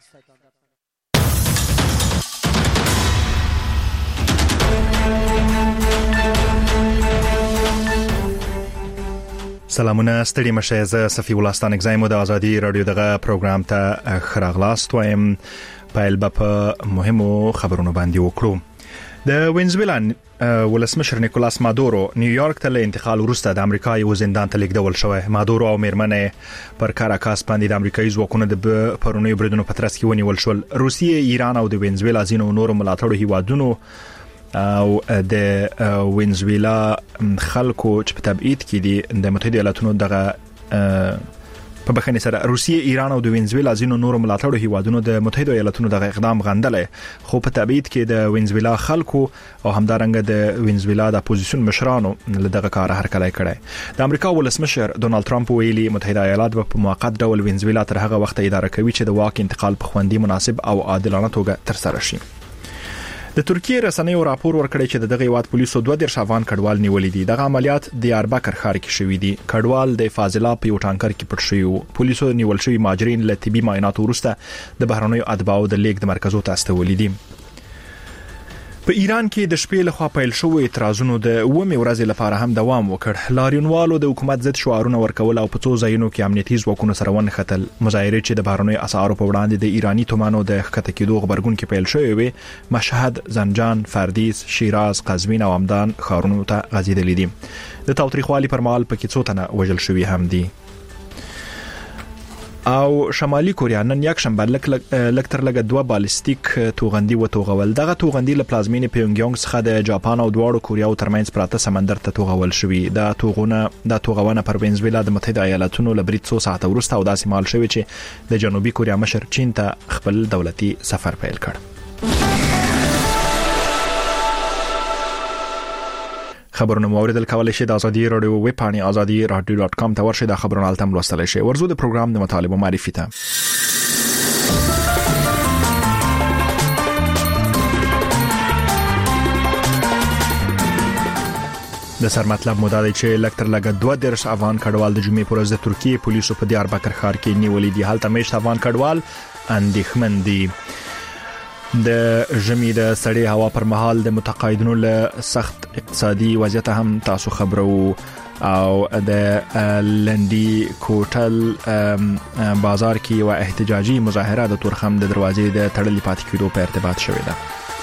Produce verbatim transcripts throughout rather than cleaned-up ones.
سلامونه ستړي مشه زه صفي ولستان اگزایم د ازادي رادیو دغه پروګرام ته خراغلاست وایم. پایل په مهمو خبرونو باندې وکړو. د وینزویلا ولسمشر نیکولاس مادورو نیویارک ته له انتقال وروسته د امریکا یو زندان ته لیږدول شوی. مادورو او میرمنې پر کاراکاس باندې د امریکایي ځواکونو د پرونیو بریدونو په ترڅ کې ونیول شول. روسیې، ایران او د وینزویلا ځینو نورو ملاتړو هیوادونو او د وینزویلا خلکو چې په تبعید کې دي د متحده ایالاتونو دغه په بخښنې سره روسیې، ایران او د وینزویلا ځینو نورو ملاتړو هیوادونو د متحده ایالاتونو دغه اقدام غندلې، خو په تبعید کې د وینزویلا خلکو او همدارنګه د وینزویلا د اپوزیسیون مشرانو له دغه کار هرکلی کړی. د امریکا ولسمشر ډونالد ترامپ ویلي متحده ایالات به په موقت ډول وینزویلا تر هغه وخت اداره کوي چې د واک انتقال په خوندي، مناسب او عادلانه توګه ترسره شي. د ترکیه رسنیو راپور ورکړی چې دغه هیواد پولیسو دوه دیرش افغان کډوال نیولې دي. دغه عملیات دیاربکر ښار کې شوې دي. کډوال د فاضله په یو ټانکر کې پټ شوی وو. پولیسو نیول شوی ماجرین له طبي معاینات وروسته د بهرنیو اتباعو د لیږد مرکزو ته استولې دي. په ایران کې د شپې لخوا پیل شوی اعتراضونو د اومې ورځې لپاره هم دوام وکړ. لاریونوالو د حکومت ضد شعارونه ورکول او په څو ځایونو کې امنیتي ځواکونو سره ونښتل. مظاهرې چې د بهرنیو اسعارو په وړاندې د ایرانی تومانو د ښکته کېدو غبرګون کې پیل شوی وي، مشهد، زنجان، فردیس، شیراز، قزوین او همدان ښارونو ته غځېدلې دي. د تاوتریخوالي پر مهال پکې څو تنه وژل شوي هم دي. او شمالي کوریا نن یک شنبه لکتر لګ دوه بالستیک توغندي وتوغول. دغه توغندي له پلازمینې پیونګیانګ څخه د جاپان او دواړو کوریاو ترمنځ پراته سمندر ته توغول شوی. دا توغونه د توغونه پر وینزویلا د متحده ایالاتونو له برید څو ساعته وروسته او داسې مال شوی چې د جنوبي کوریا مشر چین ته خپل دولتي سفر پیل کړ. خبرونه موریدل کولای شي د ازادي رادیو ویب پاڼې ازادي رادیو ډاټ کام ته ورشي. د خبرونو التم لوستلای شي. ورزو د پروګرام د مطالبه معرفي ته. د سر مطلب مو دا دی چې لکتر لګ دوه دیرش افغان کډوال د جمعې پر ورځ د ترکیه پولیسو په دیاربکر ښار کې نیولې دي. هلته مېشت افغان کډوال اندېښمن دي. د ژمي د سړې هوا پر مهال د متقاعدینو له سخت اقتصادي وضعیت هم تاسو خبرو او د لندي کوټل بازار کې یو احتجاجي مظاهره د تورخم د دروازې د تړلې پاتې کېدو په ارتباط شوې ده.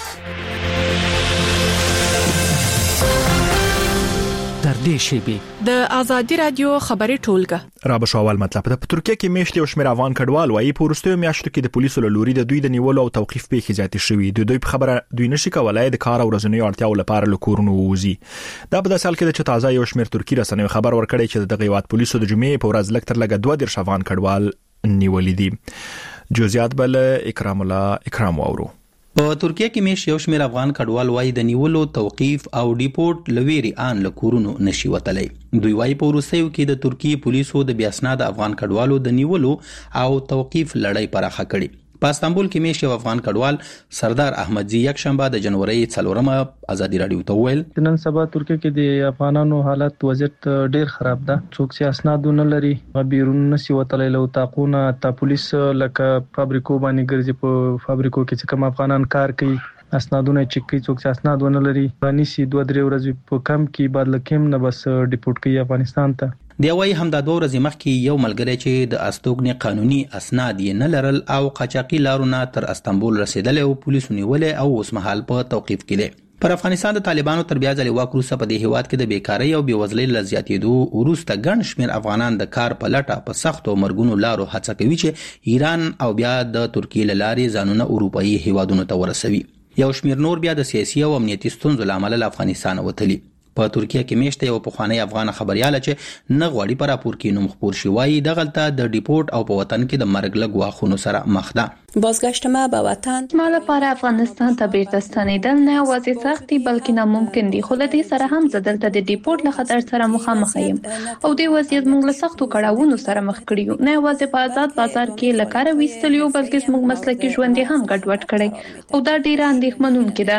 در دې شیبه د ازادي رادیو خبري ټولګه را به شوال مطلب ده. په ترکیه کې میشت یو شمېر افغان کډوال وايي په وروستیو میاشتو کې د پولیسو له لوري د دوی د نیولو او توقيف پیښې زیاتې شوې. د دوی په خبره دوی نشي کولای د کار او ورځنیو اړتیاو لپاره له کورونو ووځي. دا په داسې حال کې چې تازه یو شمېر ترکی رسنیو خبر ورکړی چې دغه هیواد پولیسو د جمعې په ورځ لکتر لګ دوه دیرش افغان کډوال نیولې دي. جزئیات بل اکرام الله اکرام واورو. په ترکیه کې مېش یو شمېر افغان کډوال وایي د نیولو، توقيف او ډیپورت لويري ان له کورونو نشي وتلی. دوی وایي په روسیو کې د ترکیه پولیسو د بیاسناد افغان کډوالو د نیولو او توقيف لړۍ پراخه کړې. په استانبول کې مېش یو افغان کډوال سردار احمدزي یک شنبه د جنوري څلورمه ازادي رادیو ته ویل نن سبا ترکیه کې د افغانانو حالت وضعیت ډیر خراب ده. څوک چې اسناد نه لري بیرون نشي وتلی له تاقونه تا پولیس لکه فابریکو باندې ګرځي. په فابریکو کې چې کوم افغانان کار کوي اسنادونه چک کوي. څوک چې اسناد ونه لري نشي دوه درې ورځې په کم کې بعد لکم نه بس ډیپورت کوي افغانستان ته. دی وايي همدا دوه ورځې مخکې یو ملګری چې د استوګنې قانوني اسناد یې نه لرل او قاچاقي لارونه تر استانبول رسیدل او پولیسو نیولې او اوس مهال په توقيف کې دي. پر افغانستان د طالبانو تر بیا ځلې واک وروسته په دې هیواد کې د بیکارۍ او بېوزلۍ له زیاتېدو وروسته ګڼ شمېر افغانان د کار په لټه په سختو مرګونو لارو هڅه کوي چې ایران او بیا د ترکیې له لارې ځانونه اروپایي هیوادونو ته ورسوي. یو شمېر نور بیا د سیاسي او امنیتي ستونزو له امله له افغانستان وتلي. په ترکیه کې میشته یو پخوانی افغان خبرياله چې نه غواړي پر راپور کې نوم خپور شي وایي دغلته د ډیپورت او په وطن کې د مرګ له ګواښونو سره مخ ده. بازگشت ما به وطن ما لپاره افغانستان ته بیرته ستنېدل نه یوازې سخت دي بلکې ناممکن دي. خو له دې سره هم زه دلته د ډیپورت له خطر سره مخامخ یم او دې وضعیت موږ له سختو کړاوونو سره مخ کړیو. نه یوازې په آزاد بازار کې له کاره ویستلیو بلکې موږ مسلکي ژوند هم ګډوډ کړی او دا ډیره اندېښمنونکې ده.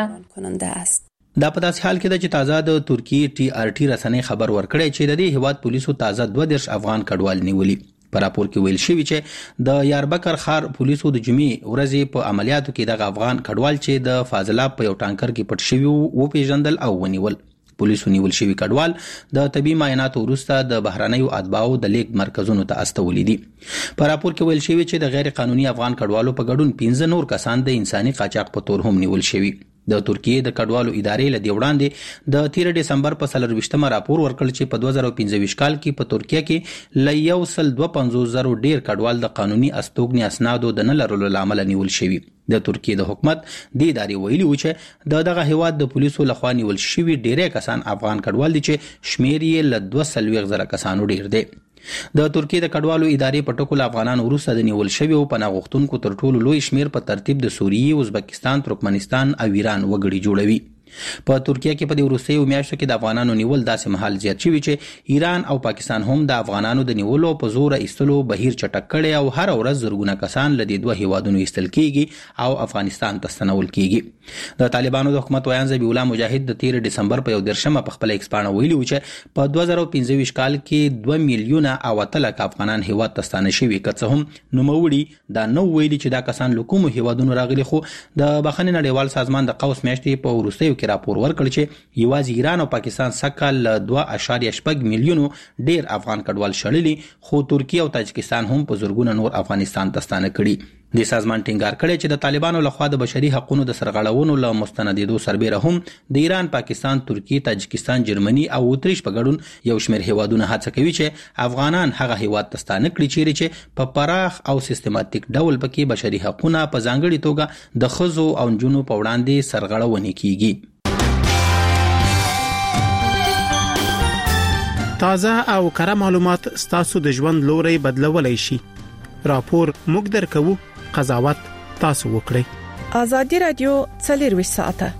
دا په داسې حال کې ده چې تازه د ترکیه ټي آر ټي رسنۍ خبر ورکړی چې د دې هیواد پولیسو تازه دوه دیرش افغان کډوال نیولي. په راپور کې ویل شوی چې د یاربکر خار پولیسو د جمعې ورځې په عملیاتو کې د افغان کډوال چې د فاضلاب په یو ټانکر کې پټ شوی وو پیژندل او ونیول. پولیسو نیول شوی کډوال د طبي معایناتو وروسته د بهرنیو اتباعو د لیک مرکزونو ته استولي دي. په راپور کې ویل شوی چې د غیر قانوني افغان کډوالو په ګډون پنځه نور کسان د انساني قاچاق په تور هم نیول شوی. د ترکیه د کډوالو ادارې له دی وړاندې د تیر ډسمبر په څلرویشتمه راپور ورکړ چې په دوه زره پنځه ویشت کال کې په ترکیه کې ل یو سل دوه پنځوس زره ډیر کډوال د قانوني استوګنې اسنادو د نه لرلو لامل نیول شوی. د ترکیه د حکومت د ادارې ویلي و چې د دغه هیواد د پولیسو لخوا نیول شوی ډیری کسان افغان کډوال دي چې شمیر یې ل دوه سلويغ زره کسانو ډیر دی. د ترکیه د کډوالو ادارې په ټکو افغانان وروسته د نیول شوی او پناه غوښتونکو تر ټولو لوی شمیر په ترتیب د سوریې، ازبکستان، ترکمنستان او ایران وګړي جوړوي. په ترکیه کې په دې وروستیو میاشتو کې د افغانانو نیول داسې مهال زیات شوی چې ایران او پاکستان هم د افغانانو د نیولو په زور ایستلو بهیر چټک کړي او هر ورځ زرګونه کسان له دې دوه هیوادونو ایستل کیږي او افغانستان ته ستنول کیږي. د طالبانو د حکومت ویان ذبیح الله مجاهد د تیر ډسمبر په یو درشمه په خپل ایکس پاڼه ویلي و چې په دوه زره پنځه ویشت کال کې دوه میلیونه او تلک افغانان هیواد ته ستانه شوي، که څه هم نوموړي دا نو ویلي چې دا کسان له کومو هیوادونو راغلي، خو د بخښنې نړیوال سازمان د قوس میاشتې په وروستیو کې راپور ورکړ چې یوازې ایران او پاکستان سکه ل دوه اعشاریه شپږ میلیونو ډیر افغان کډوال شړلي، خو ترکیه او تاجکستان هم په زرګونه نور افغانستان ته ستانه کړي. د سازمان ټینګار کړی چې د طالبانو لخوا د بشري حقوقو د سرغړونو له مستندېدو سربېره هم د ایران، پاکستان، ترکیه، تاجکستان، جرمني او اتریش په ګډون یو شمېر هیوادونه هڅه کوي چې افغانان هغه هیواد ته ستانه کړي چیرې چې په پراخ او سیستماتیک ډول پکې بشري حقوقونه په ځانګړي توګه د ښځو او نجونو په وړاندې سرغړونې کیږي. تازه او کره معلومات ستاسو د ژوند لوري بدلولای شي. راپور موږ درکو، قضاوت تاسو وکړئ. ازادي رادیو څلورویشت ساعته.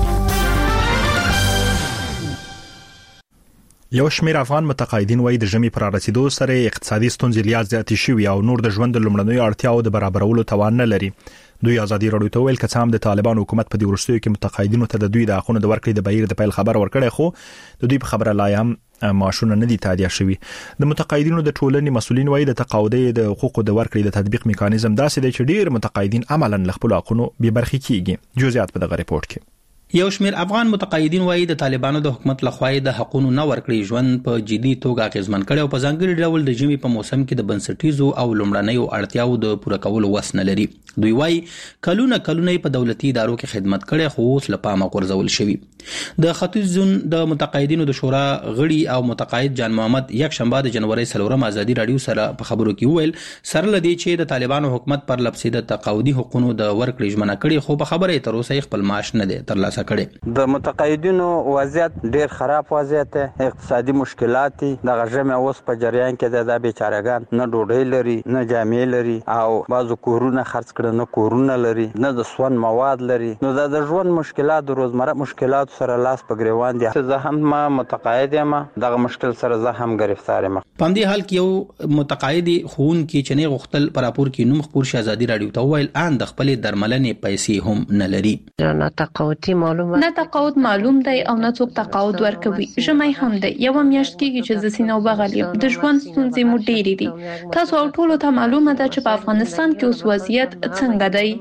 یو شمېر افغان متقاعدین وایي د ژمي پر رسیدو سره اقتصادي ستونزې زیاتې شوي او نور د ژوند د لومړنیو اړتیاو د برابرولو توان نه لري. دوی ازادي رادیو ته ویل چې هم د طالبان حکومت په دې ورستیو کې متقاعدینو ته د دوی د حقوقو د ورکړې د بهیر د پیل خبر ورکړي، خو د دوی په خبره لا هم معاشونه نه دي تادیه شوي. د متقاعدینو د ټولنې مسؤلین وایي د تقاعدي د حقوقو د ورکړې د تطبیق میکانیزم داسې دی چې ډیر متقاعدین عملاً له خپل حقوقو بې برخې کیږي. جزئیات په دغه ریپورت کې. یو شمېر افغان متقاعدین وایي د طالبانو د حکومت لخوا د حقوقو نه ورکړې ژوند په جدي توګه اغیزمن کړي او په ځانګړي ډول د ژمي په موسم کې د بنسټیزو او لومړنیو اړتیاو د پوره کولو وس نه لري. دوی وایي کلونه کلونه په دولتي ادارو کې خدمت کړي، خو اوس له پامه غورځول شوي. د ختیځ زون د متقاعدینو د شورا غړي او متقاعد جان محمد یک شنبه د جنوري څلورم ازادي رادیو سره په خبرو کې ویل سره لدی چې د طالبانو حکومت پر لپسې د تقاعدي حقوقو د ورکړې ژمنه کړي، خو په خبره تر اوسه خپل معاش نه دی ترلاسه کړي. د متقاعدینو وضعیت ډیر خراب وضعیت دی، اقتصادي مشکلات دي. د غژمه اوس په جریان کې د بیچارهګان نه ډوډۍ لري، نه جامې لري او بعضو کورونه خرڅ کړي نه کورونه لري، نه د سون مواد لري. نو د ژوند مشکلات د روزمره مشکلات سره لاس په ګریوان دي. زه هم ما متقاعد یم، دغه مشکل سره زه هم گرفتار یم. په دې حال کې یو متقاعد خون کې چنې غختل پر راپور کې نوم خبر شه ازادي رادیو ته ویل ان د خپل درملنې پیسې هم نه لري. نه تقاعدي معلومات نه تقاعد معلوم دی او نه څوک تقاعد ورکوي. ژمي هم دی، یو میاشت کېږي چې د سینو بغل یم. د ژوند ستونزې مو ډېرې دي. تاسو او ټولو ته معلومه ده چې په افغانستان کې اوس وضعیت څنګه دی.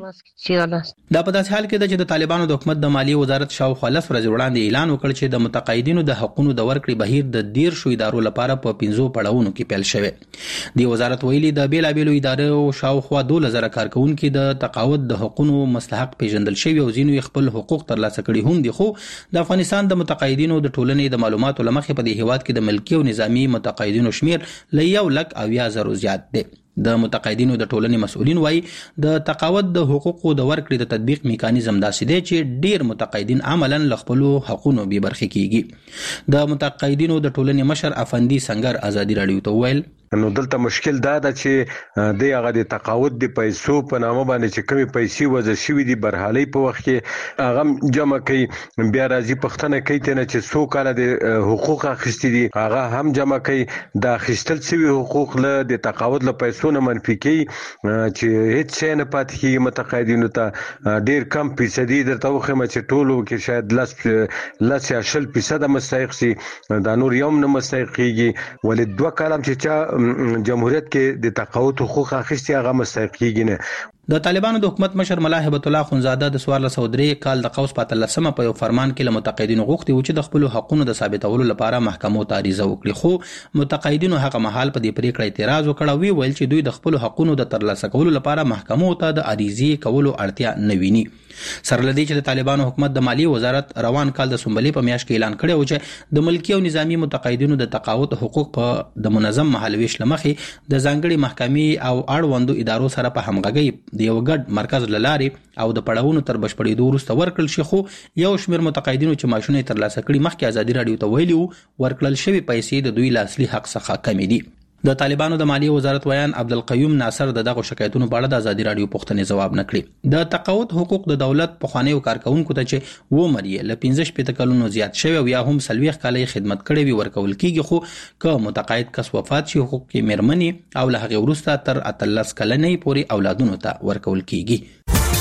دا په داسې حال کې ده چې د طالبانو د حکومت د مالیې وزارت شاوخوا لس ورځې وړاندې اعلان وکړ چې د متقاعدینو د حقوقو د ورکړې بهیر د ډیر شو ادارو لپاره په پنځو پړاوونو کې پیل شوی. د وزارت ویلي د بیلابېلو ادارو شاوخوا دوه زره کارکونکو د تقاعد د حقوقو مستحق پیژندل شوی او ځینو خپل حقوق ترلاسه کړي هم دي، خو د افغانستان د متقاعدینو د ټولنې د معلوماتو لمخې په دې هیواد کې د ملکی او نظامی متقاعدینو شمیر ل یو لک او یا زرو زیات دی. د متقاعدینو د ټولنې مسؤلین وایي د تقاعد د حقوقو د ورکړې د تطبیق میکانیزم داسې دی چې ډیر متقاعدین عملاً له خپل حقوقو بې برخې کیږي. د متقاعدینو د ټولنې مشر افندي سنگر ازادي رادیو ته ویل نو دلته مشکل دا ده چې د هغه د تقاعد د پیسو په نامه باندې چې کمی پیسې وځي شوې دي برحالي په وخت کې هغه جمع کوي، بیا راځي پښتنه کوي ته چې څو کال د حقوق اخیستي دي هغه هم جمع کوي. د اخیستل شوی حقوق له د تقاعد له پیسو څونه منفي کوي چې هیڅ شي نه پاتې کیږي متقاعدینو ته ډیر کم فیصدي درته وخم چې ټولو کې شاید لس لس یا شل فیصد مستحق سي دا نور یوم نه مستحق کیږي ولې دوه کلم چې چا جمهوریت کې د تقاعد حقوق اخیستي هغه مستحق کیږي نه. د طالبانو د حکومت مشر ملا هبت الله خنزاده د سوار له سعودري کال د قوس پاتلسمه په یو فرمان کې له متقاعدینو غوښتي و چې د خپل حقوقو د ثابتولو لپاره محکمو ته عریضه وکړي، خو متقاعدینو هغه مهال په دې پریکړه اعتراض وکړ، وی ویل چې دوی د خپل حقوقو د ترلاسه کولو لپاره محکمو ته د عریضې کولو اړتیا نه ویني. سره لدی چې د طالبانو حکومت د مالی وزارت روان کال د سنبلې په میاشت کې اعلان کړی و چې د ملکی او نظامی متقاعدینو د تقاعد حقوق په د منظم مهالويش لمخې د ځانګړي محکمې او اړوندو ادارو سره په همغږي د یو ګډ مرکز لاري او د پړاوونو تر بشپړېدو وروسته ورکړل شي، خو یو شمېر متقاعدینو چې معاشونه ترلاسه کړي مخکې ازادي رادیو ته ویلي ورکړل شوی پیسې د دوی لاصلي حق څخه کمې دي. د طالبانو د مالی وزارت ویان عبدالقیوم ناصر د دغه شکایتونو په اړه د ازادي رادیو پوښتنې ځواب نه کړی. د تقاعد حقوق د دولت په خوانیو کارکونکو ته چې و مریه ل پنځه شپږ کلونو زیات شوی او یا هم سلويخ کالي خدمت کړي وي ورکول کیږي، خو که متقاعد کس وفات شي حقوق کې مېرمنې او له هغه وروسته تر اتلس کلنې پورې اولادونو ته ورکول کیږي.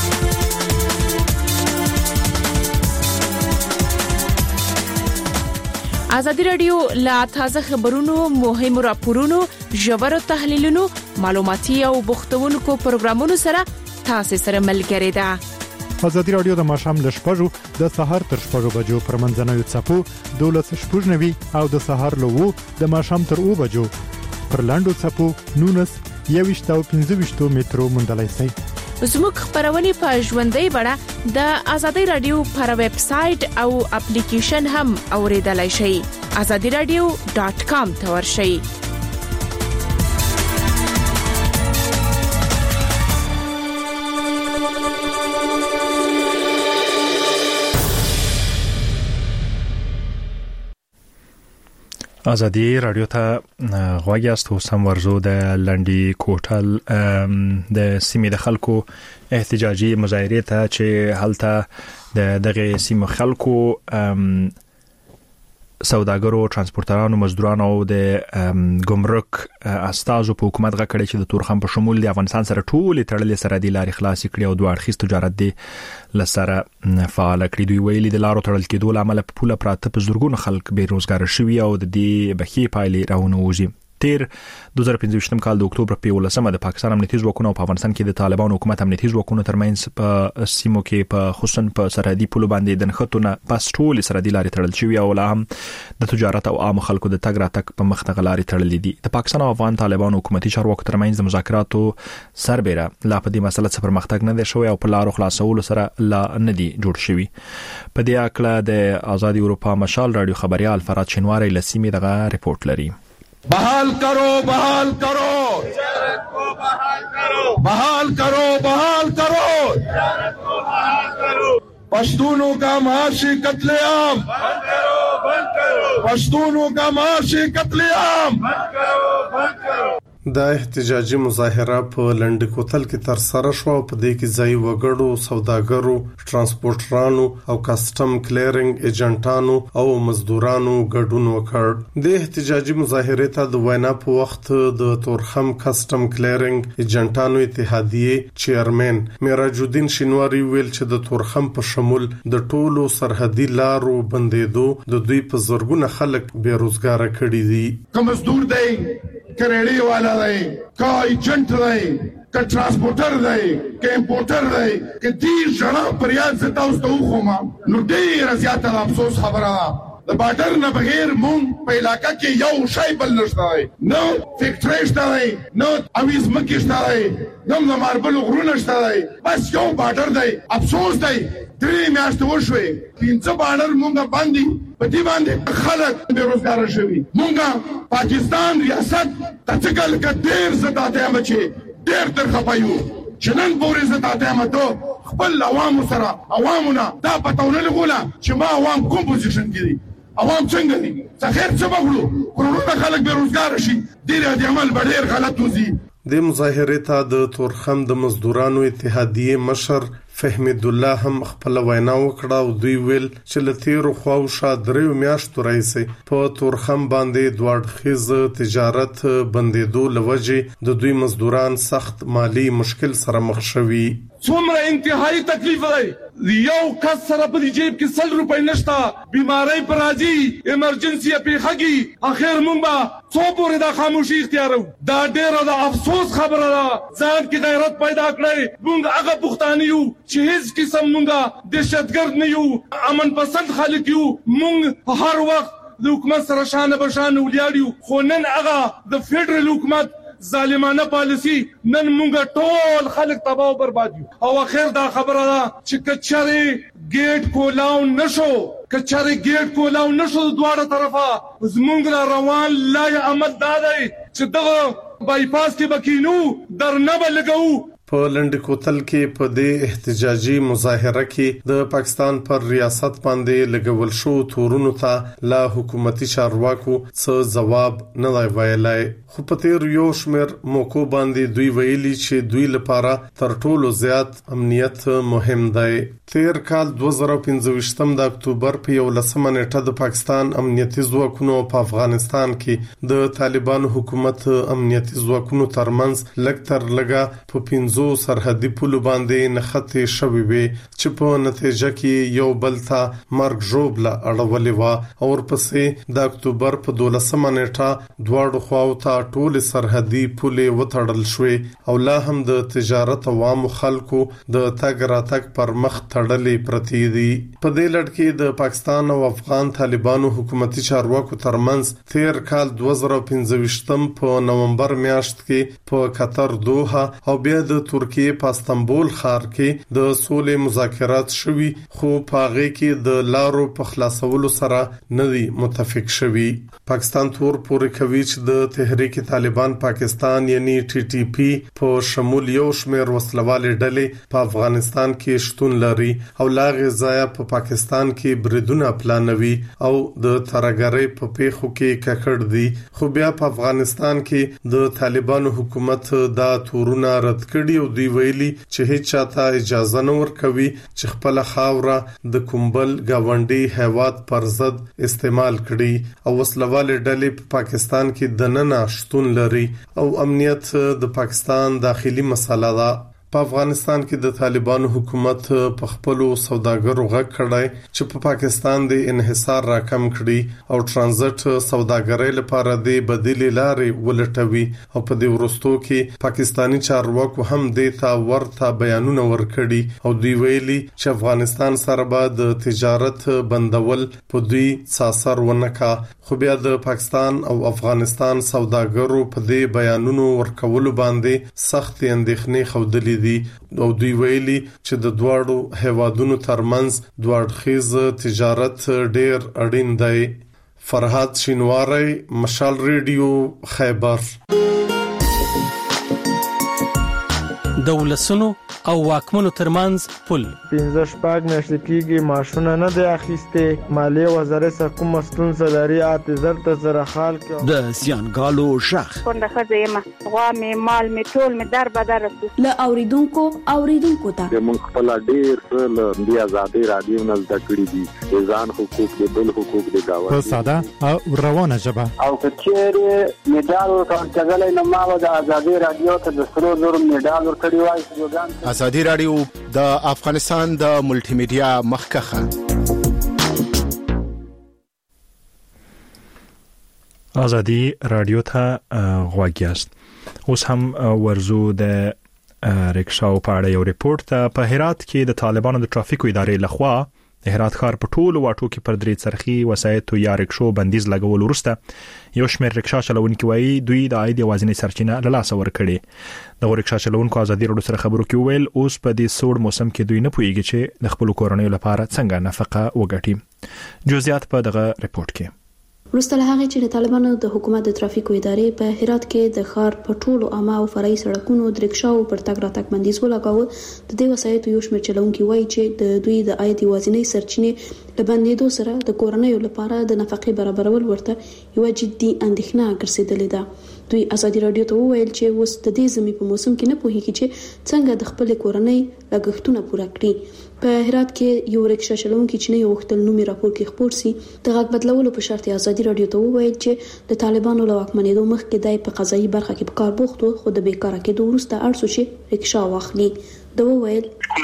ازادي رادیو لا تازه خبرونو، مهمو راپورونو، ژورو تحلیلونو، معلوماتي او بوختونکو پروګرامونو سره تاسو سره ملګری ده. ازادي رادیو د ماشام له شپږو د سهار تر شپږو بجو پر منځنوي چپو دولس شپږ نوي او د سهار له وو د ماشام تر او بجو پر لاندو چپو نونس یويشت او پنځه ویشت مترو مندلای سي. زموږ خبرونه په ژوندۍ بڼه د ازادي رادیو پر ویب سټ او اپلیکیشن هم اوریدلای شئ. azadi radio dot com ته ورشئ. ازادي رادیو ته غواړی است او سم ورزو د لنډي کوټل د سیمې د خلکو احتجاجي مظاهره ته چې هلته د دغه سیمې خلکو سوداګرو، ترانسپورترانو، مزدورانو او د ګمرک استازو په حکومت غکړي چې د تورخم په شمول د افغانستان سره ټول تړلې سره د لارې خلاص کړي او دوه اړخیز تجارت دی لسره فعال کړي. دوی ویلي د لارو تړل کېدو لامل په پوله پراته په زورګونو خلک بیروزګار شوي او د دې بخي پایلې راونه وځي. تیر دوه هزار پنځه کال د اکتوبر په ولسمه د پاکستان امنیتي ځواکونو په افغانستان کې د طالبانو حکومت امنیتي ځواکونو ترمنځ په سیمو کې په خصوصا په سرحدي پولو باندې د نښتونه پس ټول سرحدي لارې تړل شوی او لا هم د تجارت او عام خلکو د تګ راتګ په مخ ته لارې تړلې دي. د پاکستان او افغان طالبانو حکومتي چارواکو ترمنځ د مذاکراتو سربېره لا په دې مسله څه پرمختګ نه دی شوی او په لارو خلاصولو سره لا نه دی جوړ شوی. په دې اړه د آزادي اروپا مشال رادیو خبريال فرات شینواری لسیمه دغه رپورت لري. बहाल करो बहाल करो तिजारत को बहाल करो बहाल करो बहाल करो तिजारत को बहाल करो पश्तूनों का माशी कत्लेआम बंद करो बंद करो पश्तूनों का माशी कत्लेआम बंद करो बंद करो. د احتجاجي مظاهره په لنډ کوتل کې تر سره شو په دې کې ځای وګړو، سوداګرو، ترانسپورټرانو او کسٹم کلیرینګ ایجنټانو او مزدورانو ګډون وکړ. د احتجاجي مظاهره ته د وینا په وخت د تورخم کسٹم کلیرینګ ایجنټانو اتحادیه چیرمن معراج الدین شینواری ویل چې د تورخم په شمول د ټولو سرحدي لارو بندیدو د دوی په زورګونه خلک بیروزګار کړي دي. کوم مزدور دی کریډي والا دی، کا ایجنټ دی، کا ترانسپورټر دی، کا امپورټر دی، که دې ژړا پریاد زتا اوس ته وخوما نو ډېر زیاته افسوس خبره ده. د بارډر نه بغیر مونږ په علاقہ کې یو شی بل نشته دی، نو فیکټری شته دی، نو اویز مکه شته دی، نو د ماربل غرونه شته دی، بس یو بارډر دی. افسوس دی درې میاشتې وشوي پنځه بارډر مونږ باندې په دې باندې خلک بیروزګار شوي. مونږ پاکستان ریاست تڅکل کډیر زداته مچي ډېر تر خپایو چې نن پورې زداته مته خپل عوام سره عوامونه دا پتاونه لګولا چې ما عوام کوم پوزیشن کې دي، عوام څنګه دي، څه خیر څه بغلو کرونا خلک بیروزګار شي، ډېر د عمل ډېر غلط وزي. د مظاهره ته د تورخم د مزدورانو اتحادیه مشر فهمید الله هم خپل وینا وکړه او دوی ویل چې لتیر خو شادریو میاشتو راځي په تورخم باندې دوړخیز تجارت بندیدو لوجه د دوی مزدوران سخت مالی مشکل سره مخ شوي. څومره انتهایی تکلیف دی، یو کس سره په جیب کې سل روپۍ نشته، بیماری پر راځي، ایمرجنسي پیښږي، اخر مونږ به څو پورې د خاموشي اختیارو. دا ډېره د افسوس خبره ده. ځان کې غیرت پیدا کړئ. مونږ هغه پښتانه یو چې هیڅ قسم مونږه دهشتګرد نه یو، امن پسند خلک یو. مونږ هر وخت د حکومت سره شانه بشانه ولیاړو، خو نن هغه د فدرال حکومت ظالمانه پالیسی نن مونږه ټول خلک تباہ او برباد یو. او اخر دا خبره ده چې کچري گیټ کولاو نشو، کچري گیټ کولاو نشو دواړه طرفه زمونږ را روان لای عمل دا دی چې دغه بایپاس کې بکینو در نه بلګو. په لنډ کوتل کې په دې احتجاجي مظاهره کې د پاکستان پر ریاست باندې لګول شو تورونو ته لا حکومتي چارواکو څه جواب نه دی ویلای. خو په تیر یو شمېر موکو باندې دوی ویلي چې دوی لپاره تر ټولو زیات امنیت مهم دی. تیر کال دوه زره پنځه د اکتوبر په یولسمه نیټه د پاکستان امنیتي ځواکونو په افغانستان کې د طالبانو حکومت امنیتي ځواکونو ترمنځ لږ تر لږه په پنځه سرحدي پولو باندې نښتې شوې وي چې په نتیجه کې یو بل ته مرګ ژوبله اړولې وه. او ورپسې د اکتوبر په دولسمه نیټه دواړو خواو ته ټولې سرحدي پولې وتړل شوې او لا هم د تجارت او عامو خلکو د تګ راتګ پر مخ تړلې پرتې دي. په دې لړ کې د پاکستان او افغان طالبانو حکومتي چارواکو ترمنځ تیر کال دوه زره پنځه په نومبر میاشت کې په قطر دوحه او بیا د ترکیه په استانبول ښار کې د سولې مذاکرات شوي، خو په هغه کې د لارو په خلاصولو سره نه دي متفق شوي. پاکستان تور پورې کوي چې د تحریک طالبان پاکستان یعنی ټي ټي پی په شمول یو شمېر وسلوالې ډلې په افغانستان کې شتون لري او لا غذایا په پاکستان کې بریدونه پلانوي او د ترګری په پیښو کې ککړ دي. خو بیا په افغانستان کې د طالبانو حکومت دا تورونه رد کړي او دوی ویلي چې هیڅ چاته اجازه نه ورکوي چې خپل خاوره د کومبل گاونډي هیواد پر ضد استعمال کړي. او وسلوالې ډلې په پاکستان کې دننه شتون لري او امنیت د پاکستان داخلي مسله ده. په افغانستان کې د طالبانو حکومت په خپل سوداګرو غږ کړای چې په پاکستان د انحصار راکم کړي او ترانزیت سوداګرۍ لپاره د بدیل لارې ولټوي. او په دې ورستو کې پاکستانی چارواکو هم د تا ورته بیانونه ورکړي او دوی ویلي چې افغانستان سره به د تجارت بندول په دوی ساسر ونکا. خو بیا د پاکستان او افغانستان سوداګرو په دې بیانونو ورکولو باندې سخت اندېښنې خوندلې دي او دوی ویلي چې د دواړو هیوادونو ترمنځ دوړخیز تجارت ډیر اړین دی. فرهاد شینواری، مشال ریډیو، خیبر. دولسونو او واکمنو ترمنځ پل پنځه شپږ میاشتې کېږي ماشونه نه دی اخیسته. مالیه وزارت کوم ستونزه لري اته زر ته زره خال کې د سیانګالو شخ څنګه خزیمه غوا می مال می ټول می در بدر له اوریدونکو اوریدونکو ته موږ خپل ډیر څه د آزادي رادیو نه زده کړی دي، ځان حقوق دي، بل حقوق دي گاوه په ساده او روانه ژبه. او کچېره میډال ورکړل نه ما د آزادي رادیو ته د سرو نور میډال ورکړی وای. آزادي رادیو د افغانستان د ملټي میډیا مخکخه. آزادي رادیو ته غواګیاست. اوس هم ورزو د ریکشاو په اړه یو ریپورت ته. په هرات کې د طالبانو د ټرافیکو ادارې لخوا د هرات ښار په ټولو واټو کې پر درې څرخي وسایطو یا ریکشو بندیز لګول وروسته یو شمېر ریکشا چلونکي وایي دوی د عاید یوازینۍ سرچینه له لاسه ورکړې. د ریکشا چلونکو آزادي رادیو سره خبرو کې ویل اوس په دې سوړ موسم کې دوی نه پوهیږي چې د خپل کورنۍ لپاره څنګه نفقه وګټي. جزئیات په دغه ریپورت کې. وروسته له هغې چې د طالبانو د حکومت د ترافیکو ادارې په هرات کې د ښار په ټولو عامه او فرعي سړکونو د ریکشاو پر تګ راتګ بندیز ولګاوه، د دې وسایطو یو شمېر چلونکي وایي چې د دوی د عاید یوازینۍ سرچینې له بندېدو سره د کورنیو لپاره د نفقې برابرول ورته یوه جدي اندېښنه ګرځېدلې ده. دوی ازادي رادیو ته وویل چې اوس د دې زمي په موسم کې نه پوهیږي چې څنګه د خپل کورنۍ لګښتونه پوره کړي. په هرات کې یو رکشا چلونکي چې نه یو وختل نومي راپور کې خبر سي د غږ بدلولو په شرط ازادي رادیو ته وویل چې د طالبانو له واکمنېدو مخکې دای په قضایي برخه کې په کار بوخت و، خو د بیکاره کېدو وروسته اړ شو چې رکشا واخلي. دا وویل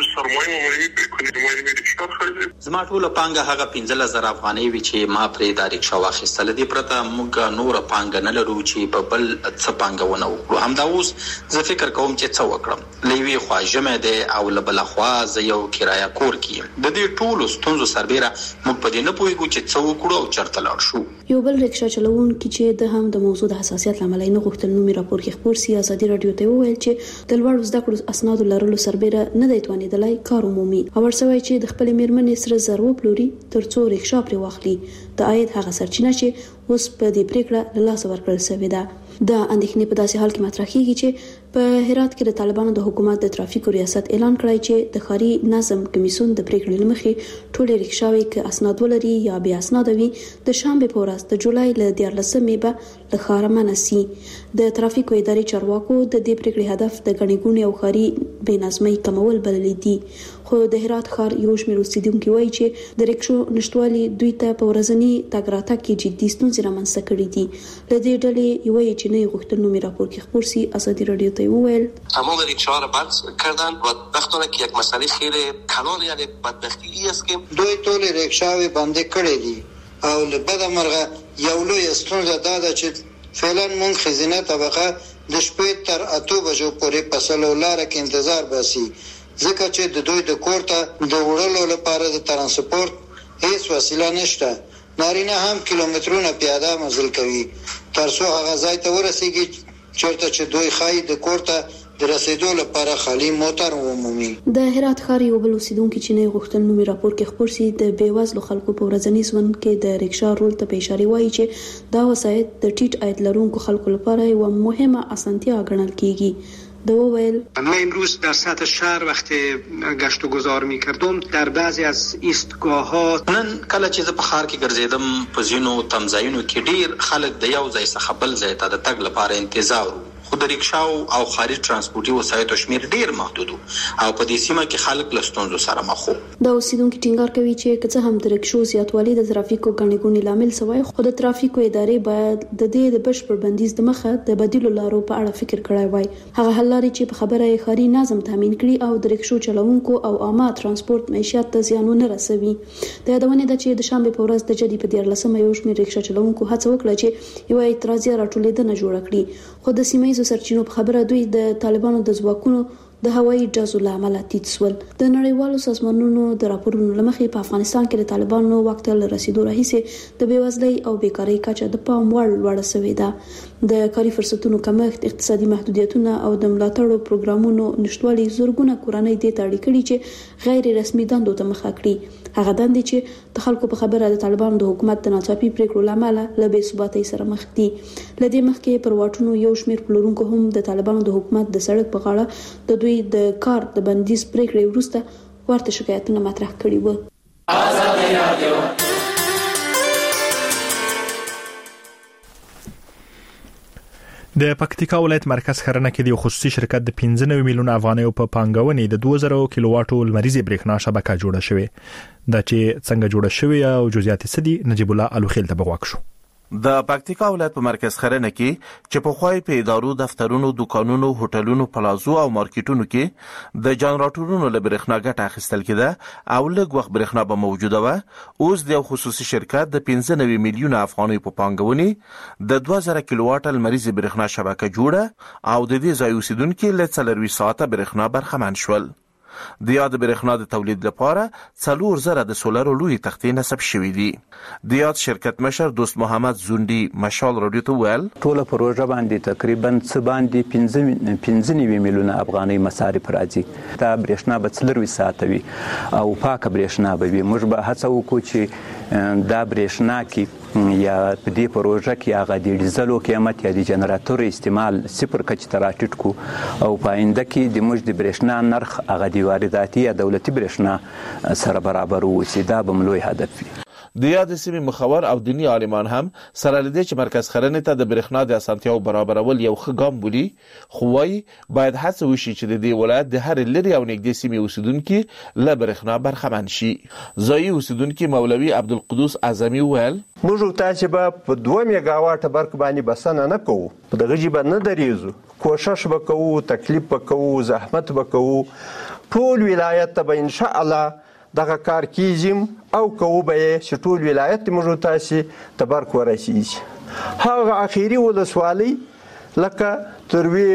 زما ټول پانګه هغه پنځه زره افغانۍ وی چې ما پرې د رکشا واخیستل دي، پرته موږ نور پانګه نه لرو چې په بل څه پانګه ونه وکړو. همدا اوس زه فکر کوم چې څه وکړم. لوی خواجمه ده او لبل خوا زه یو کرایه کور کې د دې ټولو ستونزو سربېره موږ په دې نه پوهیږو چې څه وکړو او چرته لاړ شو. یو بل رکشا چلوونکی چې د هم د موضوع د حساسیت لامل نه غوښتل نومي راپور کې خبر سي ازادي رادیو ته وویل چې د لوړ زده کړو اسناد لرلو سربېره نه دی توانیدلای کار عمومي او ورسوي چې د خپل میرمنې سره ضرور پلوري ترڅو رکشا پر واخلي. د عاید هغه سرچینه چې اوس په دې پریکړه له لاس ورکړل شوې ده. د اندېښنې په داسې حال کې مطرح کیږي چې په هرات کې د طالبانو د حکومت د ترافیکو ریاست اعلان کړی چې د ښاري نظم کمیسیون د پریکړې لمخې ټولې رکشاوي کې اسناد ولري یا بیا اسناد وي د شنبه په ورځ د جولای ل دیارلسمې به له ښاره منسي. د ترافیکو ادارې چارواکو د دې پریکړې هدف د غنیګونې او ښاري بې نظمۍ کمول بللی دي. خو د هرات ښار یو شمېر اوسیدونکو وایي چې د رکشو نشټوالي دوی ته په ورځني تګ راتګ کې جدي ستونزې رامنځته کړې دي. له دې ډلې یوه یې چې نه غوښتل نومي راپور کې خبر سي ازادي رادیو ته وویل تمام رکشاها را بند کردن و وقتونه که یک مسئله خیلی کلان یعنی بدبختی ای است که دوی ټول رکشاوي بند کړې دي او له بده مرغه یو لوی ستونزه دا ده چې فعلا مونږ خزینه طبقه د شپې تر اتو بجو پورې په سلولار کې انتظار باسي ځکه چې د دوی د کور ته د وړلو لپاره د ترانسپورت هیڅ وسیله نشته. نارینه هم کیلومترونه پیاده مزل کوي تر څو هغه ځای ته ورسیږي چیرته چې دوی خای د کور ته د رسیدو لپاره خالي موټر ومومي. د هرات ښار یو بل اوسیدونکو چې نه غوښتل نومي راپور کې خبر سي د بیوزلو خلکو په ورځني ژوند کې د رکشا رول ته په اشاره وایي چې دا وسایل د ټیټ عاید لرونکو خلکو لپاره یو مهمه اسانتیا ګڼل کیږي. دوویل من امروز در سطح شهر وقتی گشت و گذار می کردم در بعضی از ایستگاه ها نن کله چې زه په ښار کې ګرځیدم په ځینو تمځایونو کې ډیر خلک د یو ځای څخه بل ځای ته د تګ لپاره انتظار وو، خو د رکشاو او خاري ترانسپورتي وسایلو شمیر ډیر محدود او په دې سیمه کې خلک له ستونزو سره مخ وو. دا اوسیدونکو ټینګار کوي چې که هم د رکشو زیاتوالی د ترافیکو غنیګونی لامل سوی، خو د ترافیکو ادارې باید د دې د بشپړ بندیز د مخه د بدیلو لارو په اړه فکر کړی وای. هغه حل لري چې په خبره یې خاري نظم تامین کړي او د رکشو چلوونکو او عامه ترانسپورت معیشت ته زیان نه رسوي. د یادونه ده چې د شنبه په ورځ د جدي په دیارلسمه یو شمېر رکشا چلوونکو هڅه وکړه چې یو اعتراضي راټولیدنه جوړه کړي، خو د سیمایي سرچینو په خبره دوی د طالبانو د ځواکونو د هوایي ډزو لامل تیت سول. د نړیوالو سازمانونو د راپورونو لمخې په افغانستان کې د طالبانو وخت له رسیدو راهیسې د بیوزلۍ او بیکاری کچه د پام وړ لوړه شوې ده. د کاري فرصتونو کمښت، اقتصادي محدودیتونه او د ملاتړو پروګرامونو نشټوالي زورګونه کورنۍ د تاړي کړي چې غیر رسمي دندو ته مخه کړي. هغه دندې چې د خلکو په خبره د طالبانو د حکومت د ناڅاپي پریکړو لامل له بې ثباتۍ سره مخ دي. لدې مخکې پر واټونو یو شمېر پلورونکو هم د طالبانو د حکومت د سړک په غاړه د دوی د کار د بندیز پریکړې وروسته ورته شکایتونه مطرح کړي وو. آزادي رادیو د پکتیکا ولایت مرکز خرنه کې د خصوصي شرکت د پنځه نوي میلیون افغانیو په پانګونې د دوه زره کیلو واټو لمریزي برېښنا شبکه جوړه شوې. دا چې څنګه جوړه شوې او جزئیات سدي نجیب الله الوخیل ته بغواک شو. د پکتیکا ولایت په مرکز خرنه کې چې په خوای په ادارو، دفترونو، دکانونو، هوټلونو، پلازو او مارکیټونو کې د جنراتورونو له برېښنا ګټه اخیستل کېده او لږ وخت برېښنا به موجوده و، اوس د خصوصي شرکت د پنځه نوي میلیون افغانۍ په پانګونې د دوه زره کیلو واټ لمریزي برېښنا شبکه جوړه او د دې ځای اوسیدونکو له څلوروي ساعته برېښنا برخمن شول. د یاد برېښنا د تولید لپاره څلور زره د سولر لوی تختې نصب شوې دي. د یاد شرکت مشر دوست محمد زوندي مشال رادیو ته ویل ټول پروژه باندې تقریبا څه باندې پنځه نوي میلیونه افغانۍ مصارف راځي. دا برېښنا به څلوروي ساعته وي او پاکه برېښنا به وي. موږ به هڅه وکړو چې دا برېښنا کې یا په دې پروژه کې هغه د ډیزلو قیمت یا د جنراتور استعمال صفر کچ ته راټیټ کو او په آینده کې د موږ د برېښنا نرخ هغه د وارداتي یا دولتي برېښنا سره برابر وي. دا به ملوي هدف وي. د یاد سیمې مخور او دینی عالمان هم سره لدې چې مرکز خرنې ته د برېښنا د اسانتیاو برابرول یو ښه ګام بولي، خو وايي باید هڅه وشي چې د دې ولایت د هر لري او نږدې سیمې اوسیدونکو له برېښنا برخمن شي. ځایي اوسیدونکو مولوي عبدالقدوس اعظمي وویل موږ تاسو به په دوه میگاواټ برق باندې بسنه نه کوو، په دغه جیب نه دریزو، کوشش وکړو، تکلیف وکړو، زحمت وکړو، ټول ولایت ته به ان شاء الله دغه کار کیږم او کوو به چې ټول ولایت موږ تاسو ته برق ورسیږي. هغه اخیری ولسوالۍ لکه تروی،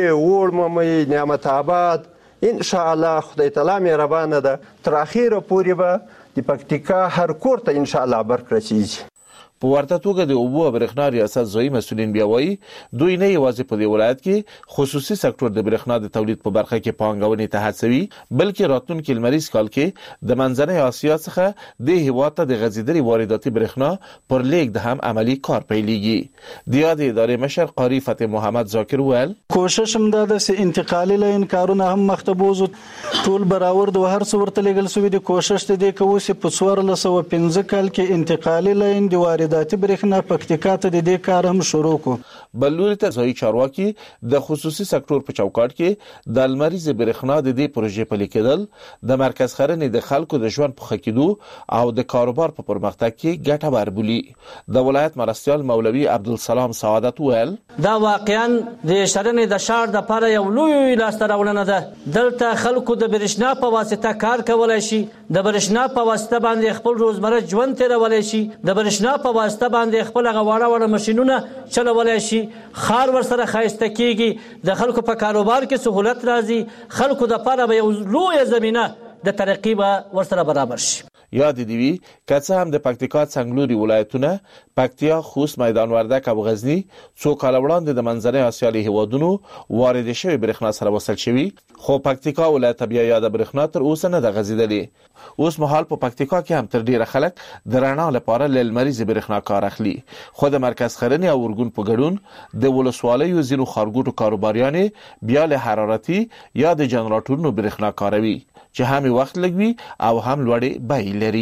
وړمې، نعمت آباد ان شاء الله خدای تعالی مهربانه ده تر اخیره پورې به د پکتیکا هر کور ته ان شاء الله برق رسیږي. په ورته توګه د اوبو او برېښنا ریاست ځایي مسؤلین بیا وایي دوی نه یوازې په دې ولایت کې خصوصي سکتور د برېښنا د تولید په برخه کې پانګونې ته هڅوي، بلکې راتلونکي لمریز کال کې د منځنۍ اسیا څخه د هیواد ته د غځېدلې وارداتي برېښنا پر لیږد هم عملی کار پیلېږي. د یادې ادارې مشر قاری فتح محمد ذاکر وویل کوشش هم دا د انتقالي لاین کارونه هم مخته بوزو، ټول برابر د هر څه ورته لګل شوی د کوشش د دې کوو چې په څوارلس سوه پنځه کال کې انتقالي لاین د وارداتي برېښنا پکتیکا ته د دې کار هم شروع کو. بل لوري ته ځایي چارواکي د خصوصي سکتور په چوکاټ کې د لمریز برېښنا د دې پروژې پلي کېدل د مرکز خرنې د خلکو د ژوند په ښه کېدو او د کاروبار په پرمختګ کې ګټور بولي. د ولایت مرستیال مولوي عبدالسلام سعادت وویل دا واقعا د شرنې د شار د لپاره یو لوی لاسته راوړنه ده. دلته خلکو د برېښنا په واسطه کار کولای شي، د برېښنا په واسطه باندې خپل روزمره ژوند تیرولای شي، د برېښنا په واسطه باندې خپل غواړه وړه ماشينونه چلولای شي، خار ورسره خایسته کیږي، د خلکو په کاروبار کې سہولت راځي، خلکو د لپاره به یو لوی زمينه د ترقی ورسره برابر شي. یاد دی وی کڅه هم د پکتیکا څنګلوري ولایتونه پکتیا، خوست، میدان وردک او غزنی څو کال وړاندې د منځنۍ اسیا له هیوادونو وارد شوی برېښنا سره وصل شوی، خو پکتیکا ولایت بیا یاد برېښنا تر اوسه نه د غزیدلې. اوس مهال په پکتیکا کې هم تر ډیره خلک د رڼا لپاره ل لمریز برېښنا کار اخلي، خو د مرکز خرنې او ورګون په ګډون د ولسوالیو زینو خارګوټو کاروباریان بیا له حرارتي یا د جنراتورونو برېښنا کاروي چې هم وخت لګوي او هم لوړې بیې لري.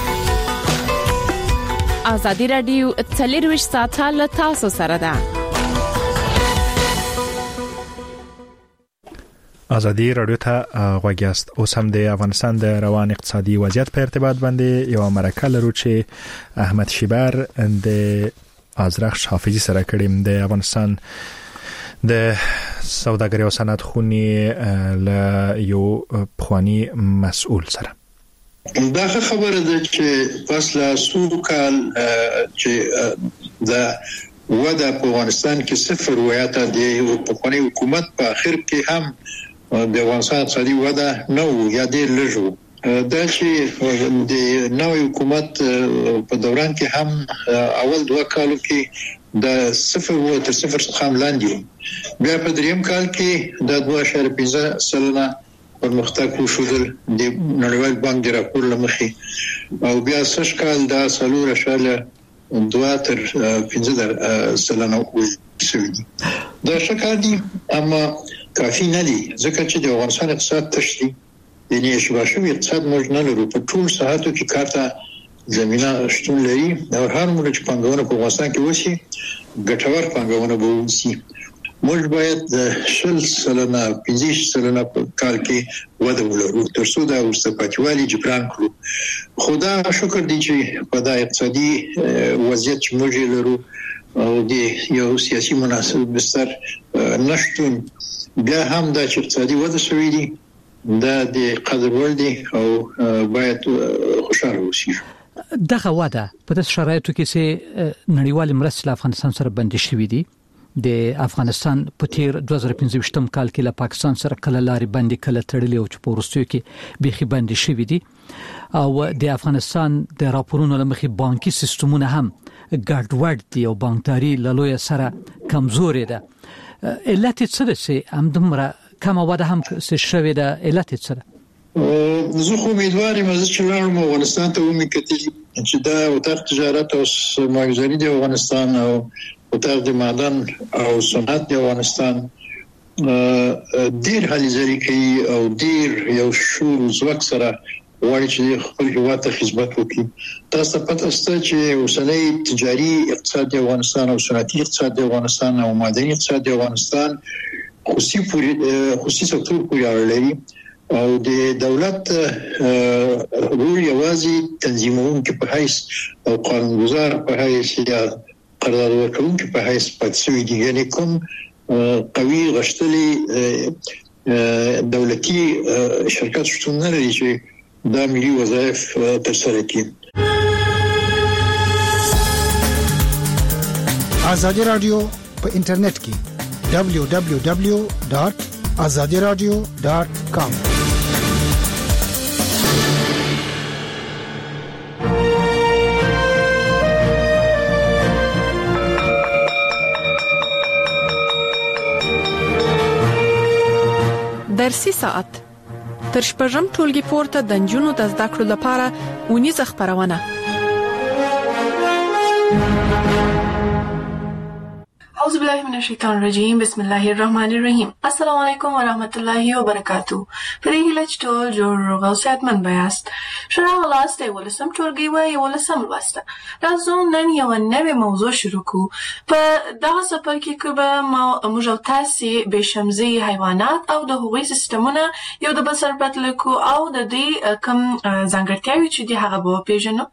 ازادي رادیو څلرویشت ساعته له تاسو سره ده. ازادي رادیو ته غوږیاست. اوس هم د افغانستان د روان اقتصادي وضعیت په ارتباط باندې یو مرکه لرو چې احمد شیبر د ازرخ حافظي سره کړیم، د افغانستان د سوداګرۍ او صنعت خونې له یو پخوانی مسؤل سره. دا خبره ده چې پس له څو کال چې د وده په افغانستان کې صفر ویاته د پخوانی حکومت په اخر کې هم د افغانستان اقتصادي وده نه و یا ډېر لږ و. دا چې د نوې حکومت په دوران کې هم اول دوه کالو کې د صفر و تر صفر څخه هم لاندې، بیا په دریم کال کې د دوه اعشاریه پنځه سلنه پرمختګ وشول د نړیوال بانک د راپور لمخې، او بیا سږ کال د څلور اعشاریه دوه تر پنځه سلنه وشول. دا ښه کار دی اما کافي نه دی، ځکه چې د افغانستان اقتصاد تش دی، یعنی شبه شوی اقتصاد موږ نه لرو. په ټول ساحاتو کې کار ته زمینه شتون لري او هر موږ چې پانګونه په افغانستان کې وشي ګټور پانګونه به وشي. موږ باید د شل سلنه پنځه سلنه په کال کې وده ولرو تر څو دا ورسته پاتېوالي جبران کړو. خدا شکر دی چې په دا اقتصادي وضعیت چې موږ لرو او د یو سیاسي مناسب بستر نشټون بیا هم دا چې اقتصادي وده شوې دي دا د قدر وړ دي او باید خوشاله اوسئ. دغه وده په داسې شرایطو کې چې نړیوال مرستې له افغانستان سره بندي شوې دي، د افغانستان په تیر دوه زره پنځه کال کې له پاکستان سره کله لارې بندي کله تړلې او چې په وروستیو کې بيخي بندي شوې دي، او د افغانستان د راپورونو لمخې بانکي سیستمونه هم ګډوډ دي او بانکداري له لوی سره کمزورې ده. علت څه ده چې هم دومره کم وده هم څه شوې ده؟ علت څه ده؟ زه خو امیدوار یم چې لاړم افغانستان ته ومې کتلي چې دا وزارت تجارت او سرمایه‌گذاري د افغانستان او وزارت معدن او صنعت د افغانستان ډېر هلې ځلې کوي او ډېر یو شور زوک سره غواړي چې خپل هیواد ته خدمت وکړي. تاسو ته پته شته چې اوسنۍ تجاري اقتصاد د افغانستان او صنعتي اقتصاد د افغانستان او معدني اقتصاد د افغانستان خصوصي پوری خصوصي سکتور پورې اړه لري او د دولت رول یوازې تنظیمونکو په حیث او قانونګذار په حیث یا قرارداد ورکوونکو په حیث پاتې شوی دی. یعنی کوم قوي غشتلي دولتي شرکت شتون نه لري چې دا ملي وظایف ترسره کړي. ازادي رادیو په انټرنیټ کې دبلیو دبلیو دبلیو ډاټ ازادي رادیو ډاټ کام. درسي ساعت تر شپږم ټولګي پورته د نجونو د زده کړو لپاره ونیزه خبرونه. اعوذ بالله من الشیطان الرجیم بسم الله الرحمن الرحیم. السلام علیکم ورحمت الله وبرکاتو. پرې هیله ټول جوړ او صحتمند بیاست. شرح لاسته ولسم ټولګي وای ولسم واسطه. راځو نن یو نوې موضوع شروع کوو. په دغه سفر کې کومه موږ او تاسو به شمزي حیوانات او د هغوی سیستمونه یو د بسر پتلکو او د دې کم ځانګړتیاوې چې دی هغه به پیژنو.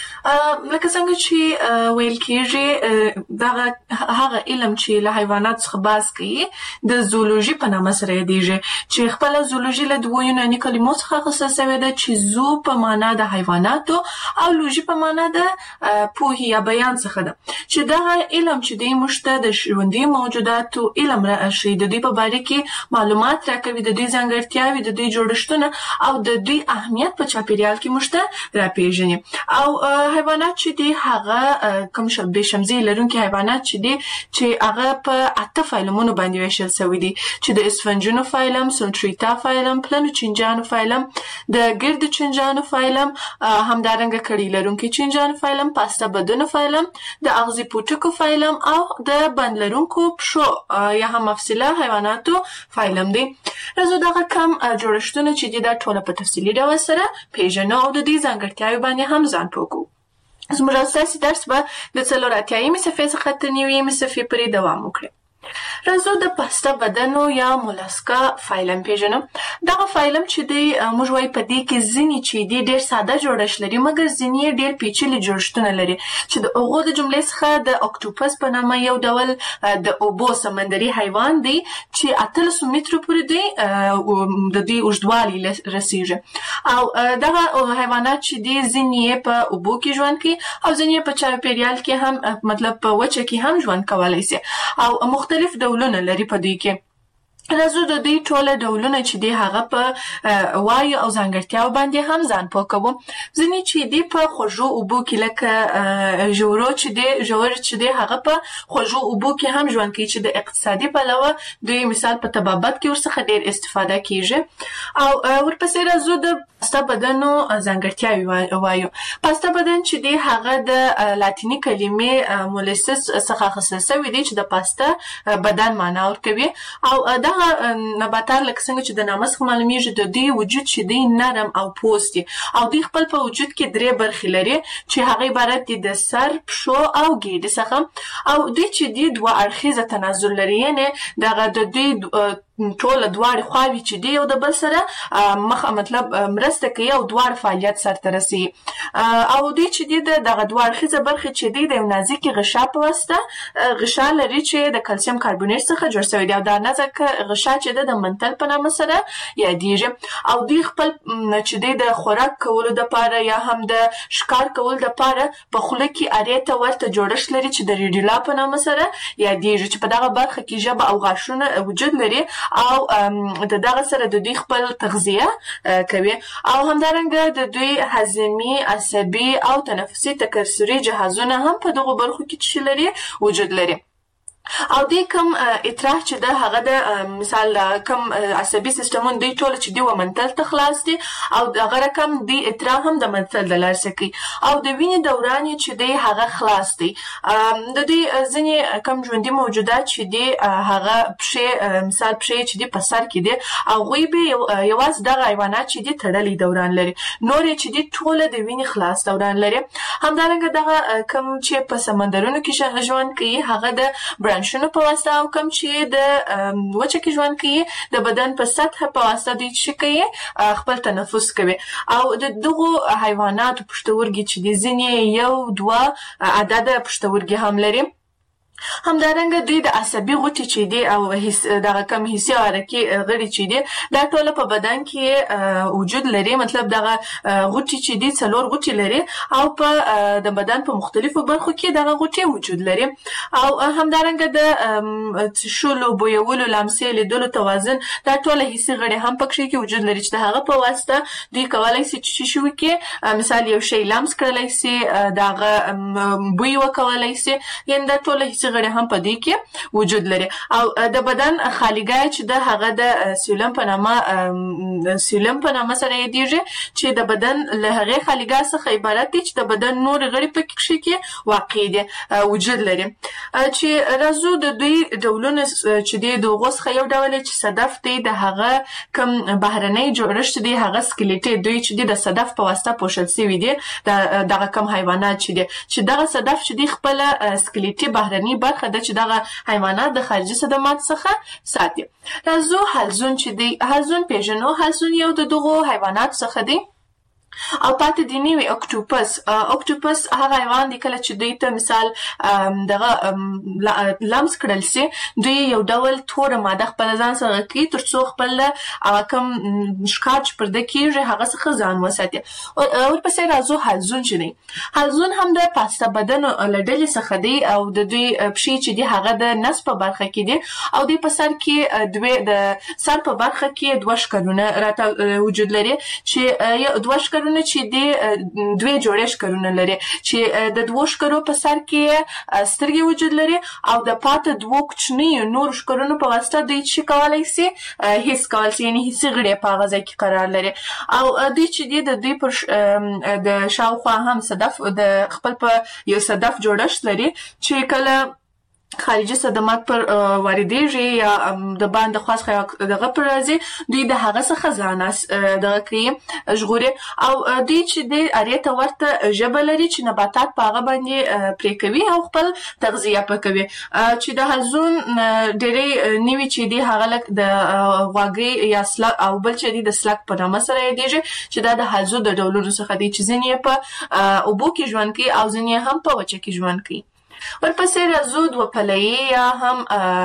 لکه څنګه چې ویل کېږي دغه هغه علم چې له حیوانات څخه باز کوي د زولوژي په نامه سره یادېږي چې خپل زولوژي له دوه یوناني کلمو څخه اخیستل شوې ده چې زو په معنا د حیواناتو او لوژي په معنا د پوهې یا بیان څخه ده چې دغه علم چې دی موږ ته د ژوندي موجوداتو علم راشي د دې په اړه کې معلومات راکوي د دې ځانګړتیاوې د دې جوړښتونه او د دې اهمیت په چاپیریال کې موږ ته راپېژني. او حیوانات چې دی هغه کوم شبه شمزي لرونکي حیوانات چې دی چې هغه په اته فایلمونو باندې ویشل شوی دي چې د اسفنجونو فایلم، سلټریتا فایلم، پلنو چنجانو فایلم، د ګرد چنجانو فایلم، همدارنګه کړي لرونکي چنجانو فایلم، پاستا بدنو فایلم، د اغزي پوټکو فایلم او د بند لرونکو پښو یا هم مفصله حیواناتو فایلم دی. راځو دغه کم جوړښتونه چې دی دا ټول په تفصیلي ډول سره پیژنو او د دې ځانګړتیاوې باندې هم ځان پوه کوو. زموږ اساسي درس به د څلور اتیایمې صفحې څخه تر نوي صفحې پورې دوام وکړي. راځو د پاستا بدنو یا مولاسکا فایلم پیژنو. دغه فایلم چې دی موږ وایي په دې کې ځینې چې دی ډېر ساده جوړښت لري مګر ځینې ډېر پیچلي جوړښتونه لري چې د هغو د جملې څخه د اکټوپس په نامه یو ډول د اوبو سمندري حیوان دی چې اتلسو مترو پورې دی د دې اوږدوالي رسیږي. او دغه حیوانات چې دی ځینې په اوبو کې ژوند کوي او ځینې په چاپیریال کې هم مطلب په وچه کې هم ژوند کولی شي او مختلف ډولونه لري په دې کې. راځو د دې ټول ډولونه چې دی هغه په وایو او ځانګړتیاو باندې هم ځان پوه کوو. ځینې چې دی په خوږو اوبو کې لکه ژورو چې دی ژور چې دی هغه په خوږو اوبو کې هم ژوند کوي چې د اقتصادي پلوه دوی مثال په طبابت کې ورڅخه ډېر استفاده کیږي. او ورپسې راځو د پاستا بدنو ځانګړتیاوې وایو. پاستا بدن چې دی هغه د لاتینی کلمې مولسس څخه اخیستل شوی دی چې د پاستا بدن معنا ورکوي. او دغه نباتات لکه څنګه چې د نامه څخه معلومیږي د دې وجود چې دی نرم او پوست دی او دوی خپل په وجود کې درې برخې لري چې هغه عبارت دي د سر، پښو او ګیډې څخه. او دوی چې دی دوه اړخیزه تناسل لري یعنې دغه د دوی ټول دواړه خواوې چې دی یو د بل سره مخ مطلب مرسته کوي او دواړه فعالیت سرته رسي. او دوی چې دی دغه دوه اړخیزه برخې چې دی د یو نازکې غشا په واسطه غشا لري چې د کلسیم کاربونیټ څخه جوړ شوی دی او دا نازکه غشا چې د منتل په نامه سره یادېږي. او دوی خپل چې دی د خوراک کولو دپاره یا هم د ښکار کولو دپاره په خوله کې ارې ته ورته جوړښت لري چې د ریډیولا په نامه سره یادېږي چې په دغه برخه کې ژبه او غاښونه وجود لري او د دغه سره د دوی خپل تغذیه کوي. او همدارنګه د دوی هضمي، عصبي او تنفسي تکثري جهازونه هم په دغه برخو کې چې لري وجود لري. او د کوم اطراح چې د هغه د مثال کوم عصبي سیستمون دی ټول چې دی ومنتل ته خلاص دي او هغه رقم دی اطراح هم د منتل د لار سکی او د وینې دوران چې دی هغه خلاص دي د دې ځینې کم ژوندۍ موجودات چې دی هغه پښې مثال پښې چې دی په سر کې دي او غوی به یوازې د حیوانات چې دی تړلې دوران لري نور چې دی ټول د وینې خلاص دوران لري همدارنګه دغه کم چې په سمندرونو کې ژوند کوي هغه د برانشونو په واسطه او کوم چې د وچه کې ژوند کوي د بدن په سطح په واسطه د چې کوي خپل تنفس کوي او د دغه حیوانات پښتورګي چې د ځینې یو دوه عدد پښتورګي هم لري همدارنګه دوی د عصبي غوټې چې دي او هیڅ دغه کم حسي او حرکي غړي چې دي دا ټول په بدن کې وجود لري مطلب دغه غوټې چې دي څلور غوټې لري او په د بدن په مختلفو برخو کې دغه غوټې وجود لري او همدارنګه د شولو بویولو لمسې لیدلو توازن دا ټول حسي غړي هم پکې کې وجود لري چې هغه په واسطه دوی کولای شي چې شو کې مثال یو شی لمس کړلای شي دغه بوی وکولای شي یعنی دا ټول حسي غړي هم په دې کې وجود لري او د بدن خالیګای چې د هغه د سیلم په نامه سیلم په نامه سره یادېږي چې د بدن له هغه خالیګای څخه عبارت دي چې د بدن نور غړي په کې واقع دي وجود لري چې رازو د دوی ډولونه چې د غوسخه یو ډول چې صدف دی د هغه کم بهرنۍ جوړښت دی هغه سکلیټي دوی چې د صدف په واسطه پوښل شوی دي دغه کم حیوانات چې دي چې دغه صدف چې د خپل سکلیټي بهرنۍ برخه د چې دغه حیوانات د خارجي صدمات څخه ساتي راځو حلزون چې دی حلزون پیژنو حلزون یو د دغه حیوانات څخه دی او پاتې دی نیوی اکټوپس اکټوپس هغه حیوان دی کله چې دوی ته مثال دغه لمس کړل سي دوی یو ډول تور ماده خپل ځان سره کوي ترڅو خپل کوم شکاچ پر د کیږي هغه څخه ځان وساتي او ورپسې راځو حلزون چې دی حلزون هم د پاسته بدن لړل څخه دی او د دوی پښې چې دی هغه د نس په برخه کې دی او د په سر کې دوی د سر په برخه کې دوه شکرونه راته وجود لري چې دوه شکرونه چې دی دوی جوړې شکرونه لري چې د دوه شکرو په سر کې سترګې وجود لري او د پاتې دوه کوچني نور شکرونو په واسطه دوی چې کولای شي هیڅ کول شي یعنی هیڅ غړي په غزا کې قرار لري او دوی چې دی د دوی پر د شاوخوا هم صدف د خپل په یو صدف جوړښت لري چې کله خارجي صدمات پر واردېږي یا د باندې خاص دغه پر راځي دوی د هغه څخه ځان دغه کوي ژغوري او دوی چې د اړیته ورته ژبه لري چې نباتات په هغه باندې پرې کوي او خپل تغذیه پکوي چې د حلزون ډېرې نیوي چې دی هغه لک د غواګي یا سلک او بل چې دی د سلک په نامه سره یادېږي چې دا د حلزون د ډولونو څخه دی چې ځینې په اوبو کې ژوند کوي او ځینې هم په وچه کې ژوند کوي ورپسې راځو دوه پلوي یا هم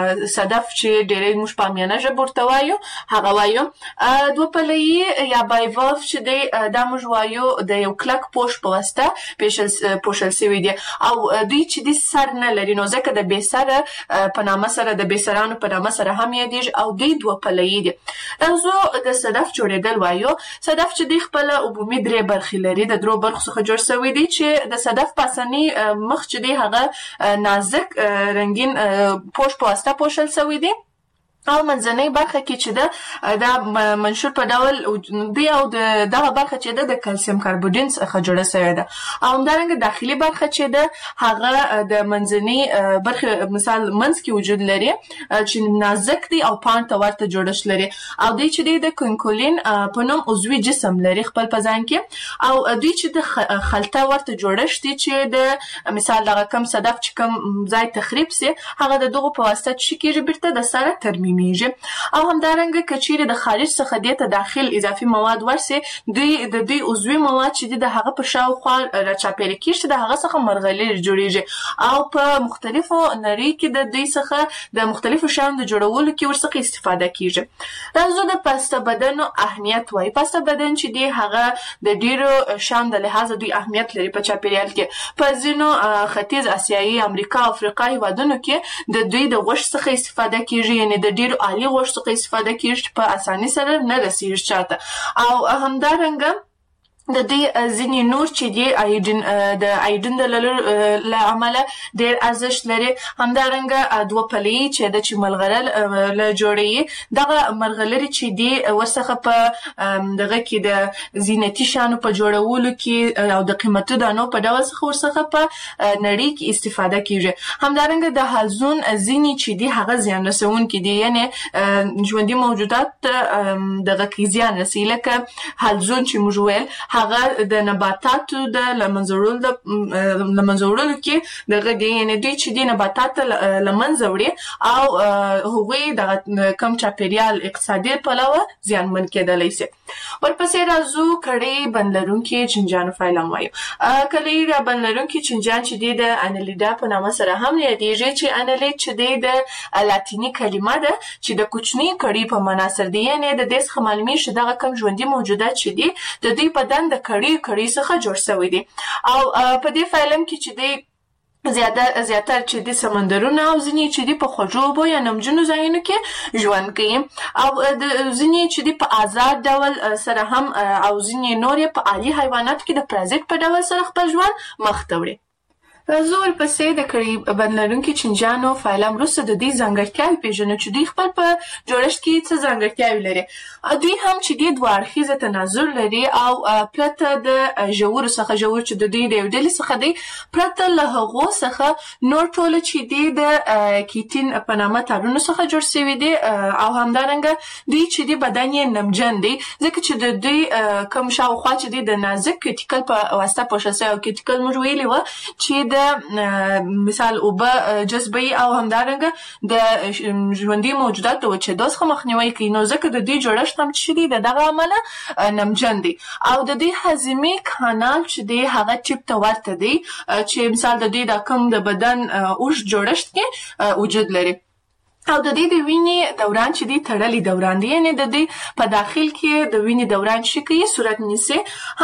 صدف چې ډېرې موږ په میانه ژبه ورته وایو هغه وایو دوه پلوي یا بایوالف چې دی دا موږ وایو د یو کلک پوښ په واسطه پوښل شوي دي او دوی چې د سر نه لري نو ځکه د بې سره په نامه سره د بې سرانو په نامه سره هم یادېږي او دوی دوه پلوي دي راځو د صدف جوړېدل وایو صدف چې دی خپله عمومي درې برخې لري د درو برخو څخه جوړ شوی دی چې د صدف پاسني مخ چې دی هغه نازک رنگین پوش په واسطه پوښل شوی دی او منځنۍ برخه کې چې ده دا منشور په ډول دی او دغه برخه چې ده د کلسیم کاربوډین څخه جوړه شوې ده او همدارنګه داخلي برخه چې ده هغه د منځنۍ برخه مثال منځ کې وجود لري چې نازک دی او پاڼ ته ورته جوړښت لري او دوی چې دی د کونکولین په نوم عضوي جسم لري خپل په ځان کې او دوی چې د خلطه ورته جوړښت دي چې د مثال دغه کم صدف چې کم ځای تخریب سي هغه د دغه په واسطه چې کېږي بیرته د سره ترمیم او همدارنګه کچېره د خارج څخه د ته داخل اضافي مواد ورسي دوی د دوی عضوي مواد چې د هغه په شاوخوا راچاپېر کېږي د هغه څخه مرغلرې جوړیږي او په مختلفو نړۍ کې د دوی څخه د مختلفو شیانو د جوړولو کې ورڅخه استفاده کېږي راځو د پاسته بدن اهمیت وایي پاسته بدن چې دی هغه د ډیرو شیانو د لحاظه دوی اهمیت لري په چاپېریال کې په ځینو ختیځ اسیایي امریکا او افریقا هېوادونو کې د دوی د غوښې څخه استفاده کېږي یعنې د ډیرو عالی غوښې څخه استفاده کېږي په اسانۍ سره نه رسېږي چاته او همدارنګه د دې ځینې نور چې دی ایډین د ایډین د له عمله ډېر ارزښت لري. همدارنګه دوه پلې چې د چې ملغلره له جوړوي دغه ملغلرې چې دی ورڅخه په دغه کې د زینتي شیانو په جوړولو کې او د قیمتي دانو په ډول څخه ورڅخه په نړۍ کې استفاده کیږي. همدارنګه د حلزون ځینې چې دی هغه زیان رسونکي دي، یعنې ژوندي موجودات دغه کې زیان رسوي، لکه حلزون چې موږ ویل هغه د نباتاتو د لمنځوړلو د لمنځوړلو کې دغه دی، یعنی دوی چې دی نباتات لمنځه وړي او هغوی د کم چاپیریال اقتصادي پلوه زیانمن کېدلی شي. ورپسې راځو کړۍ بند لرونکي چینجیانو فایلم وایو. کړۍ بند لرونکي چینجیان چې دی د انیلیډا په نامه سره هم یادېږي، چې انیلیډ چې دی د لاتیني کلمه ده چې د کوچنۍ کړۍ په معنا سره دی، یعنې د دې څخه معلومیږي چې دغه کم ژوندي موجودات چې دی د دوی بدن د کړۍ کړۍ څخه جوړ شوی دی. او په دې فایلم کې چې دی زیاده زیاتره چې د سمندرونو او ځینې چې دی په خوږو اوبو یا نمجنو ځایونو کې ژوند کوي، او د ځینې چې دی په آزاد ډول سره هم او ځینې نور یې په عالي حیواناتو کې د پرازیت په ډول سره خپل ژوند مخ ته وړي. راځو ورپسې د کړۍ بند لرونکي چینجیانو فایلم وروسته د دوی ځانګړتیاوې پېژنو چې دوی خپل په جوړښت کې څه ځانګړتیاوې لري. دوی هم چې دی دوه اړخیزه تناظر لري او پرته د ژورو څخه ژور چې د دوی د یو ډلې څخه دی پرته له هغو څخه نور ټوله چې دی د کیټین په نامه تارونو څخه جوړ شوي دي، او همدارنګه دوی چې دی بدن یې نمجن دی، ځکه چې د دوی کوم شاوخوا چې دی د نازک کیټیکل په واسطه پوښل شوی، او کیټیکل موږ ویلي وه چې د مثال اوبه جذبوي او همدارنګه د ژوندي موجوداتو د وچېدو څخه مخنیوی کوي، نو ځکه د دوی جوړښت هم چې دی د دغه امله نمجن دی. او د دوی هضمي کانال چې دی هغه ټیپ ته ورته دی، چې مثال د دوی د کوم د بدن اوږد جوړښت کې وجود لري. او د دې د وینې دوران چې دی تړلی دوران دی، یعنې د دې په داخل کې د وینې دوران چې کوي صورت نیسي.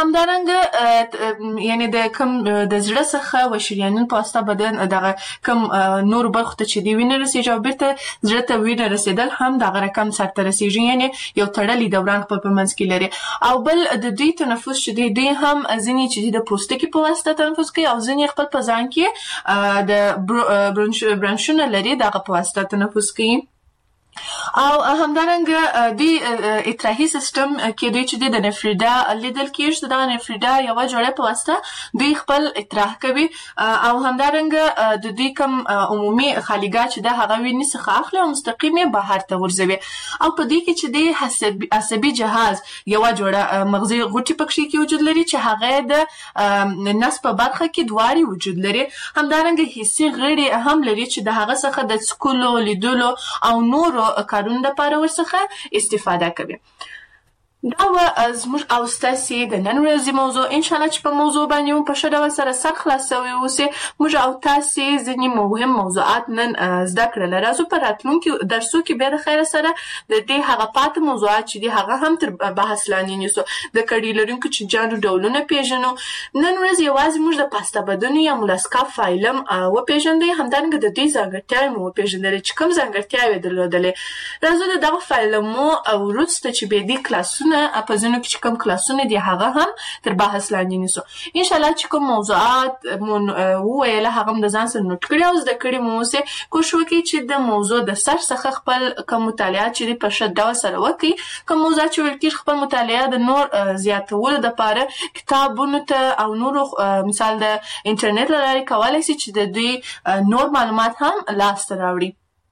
همدارنګه یعنې د کم د زړه څخه و شریانونو په واسطه بدن دغه کم نور برخو ته چې دی وینه رسېږي او بیرته زړه ته وینه رسېدل هم دغه رقم سرته رسېږي، یعنې یو تړلی دوران خپل په منځ کې لري. او بل د دوی تنفس چې دی دوی هم ځینې چې دی د پوستکي په واسطه تنفس کوي، او ځینې خپل په ځان کې د برانشونه لري دغه په واسطه تنفس کوي. او همدارنګه دوی اطراحي سیستم کې دوی چې د نفریدا لیدل کېږي، د نفریدا یوه جوړه په واسطه دوی خپل اطراح کوي، او همدارنګه د دوی کوم عمومي خالیګاه چې د هغه وینې څخه اخلي او مستقیم یې بهر ته ورځوي. او په دې کې چې د عصبي جهاز یوه جوړه مغزي غوټې پکې کې وجود لري چې هغه د نس په برخه کې دواړې وجود لري. همدارنګه حسي غړي هم لري چې د هغه څخه د څکلو، لیدلو او نورو کارونو لپاره ورڅخه استفاده کوي. دا و زموږ او ستاسې د نن ورځې موضوع. انشاءالله چې په موضوع باندې مو په ښه ډول سره سر خلاص شوی اوسئ. موږ او تاسې ځینې مهم موضوعات نن زده کړل. راځو په راتلونکي درسو کې بیا د خیره سره د دې هغه پاتې موضوعات چې دي هغه هم تر بحث لاندې نیسو. د کړۍ لرونکو چینجیانو ډولونه پېژنو. نن ورځ یوازې موږ د پاستا بدنو یا مولاسکا فایلم وپېژندی، همدارنګه د دوی ځانګړتیاوې مو وپېژندلې چې کوم ځانګړتیاوې یې درلودلې. راځو د دغه فایلمو وروسته چې بیا دې کلاسونه په ځینو کې چې کوم کلاسونه دي هغه هم تر بحث لاندې نیسو. انشاءالله چې کوم موضوعات مو وویله هغه هم د ځان سره نوټ کړي او زده کړي مو اوسئ. کوشش وکړئ چې د موضوع د سر څخه خپل کوم مطالعات چې دي په ښه ډول سره وکړئ. کوم موضوعات چې ویل کېږي خپل مطالعه د نور زیاتولو دپاره کتابونو ته او نورو مثال د انټرنیټ له لارې کولی شي چې د دوی نور معلومات هم لاسته راوړي.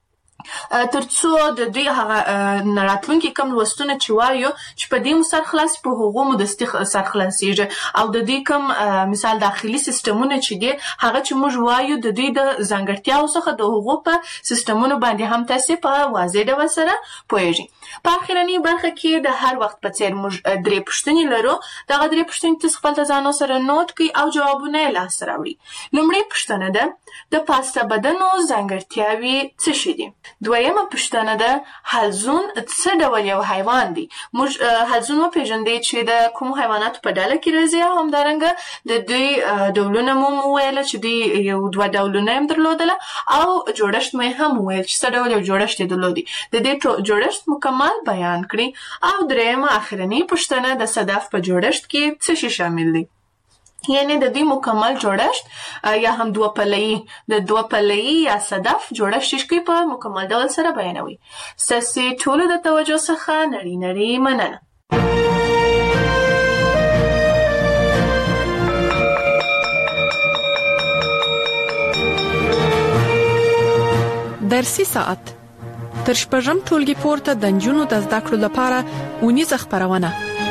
تر څو د دوی هغه راتلونکي کم لوستونه چې وایو چې په دې مو سر خلاص په هغو مو دستي سر خلاصېږي، او د دوی کم مثال داخلي سیستمونه چې دي هغه چې موږ وایو د دوی د ځانګړتیاو څخه د هغو په سیستمونو باندې هم تاسې په واضح ډول سره پوهېږئ. په اخرنۍ برخه کې د هر وخت په څېر موږ درې پوښتنې لرو. دغه درې پوښتنې تاسو خپل د ځانو سره نوټ کړئ او جوابونه یې لاسته راوړئ. لومړۍ پوښتنه ده د پاستا بدنو ځانګړتیاوې څه شي دي؟ دویمه پوښتنه ده حلزون څه ډول یو حیوان دی؟ موږ حلزون وپېژندی چې د کومو حیواناتو په ډله کې راځي، او همدارنګه د دوی ډولونه مو وویله چې دوی یو دوه ډولونه یې درلودله، او جوړښت مو هم وویل چې څه ډول یو جوړښت یې درلودی. د دې جوړښت مکمل مکمل بیان کړي او درېمه اخرنی پوښتنه د صدف په جوړښت کې څه شی شامل دي. یعنی د دې مکمل جوړښت یا هم دوه پله‌ای د دوه پله‌ای یا صدف جوړښت شي په مکمل ډول سره بیانوي. ستاسو ټول د توجه څخه نړۍ نړۍ مننه. درسي ساعت تر شپږم ټولګي پورته د نجونو د زده کړو لپاره ونیزه خبرونه.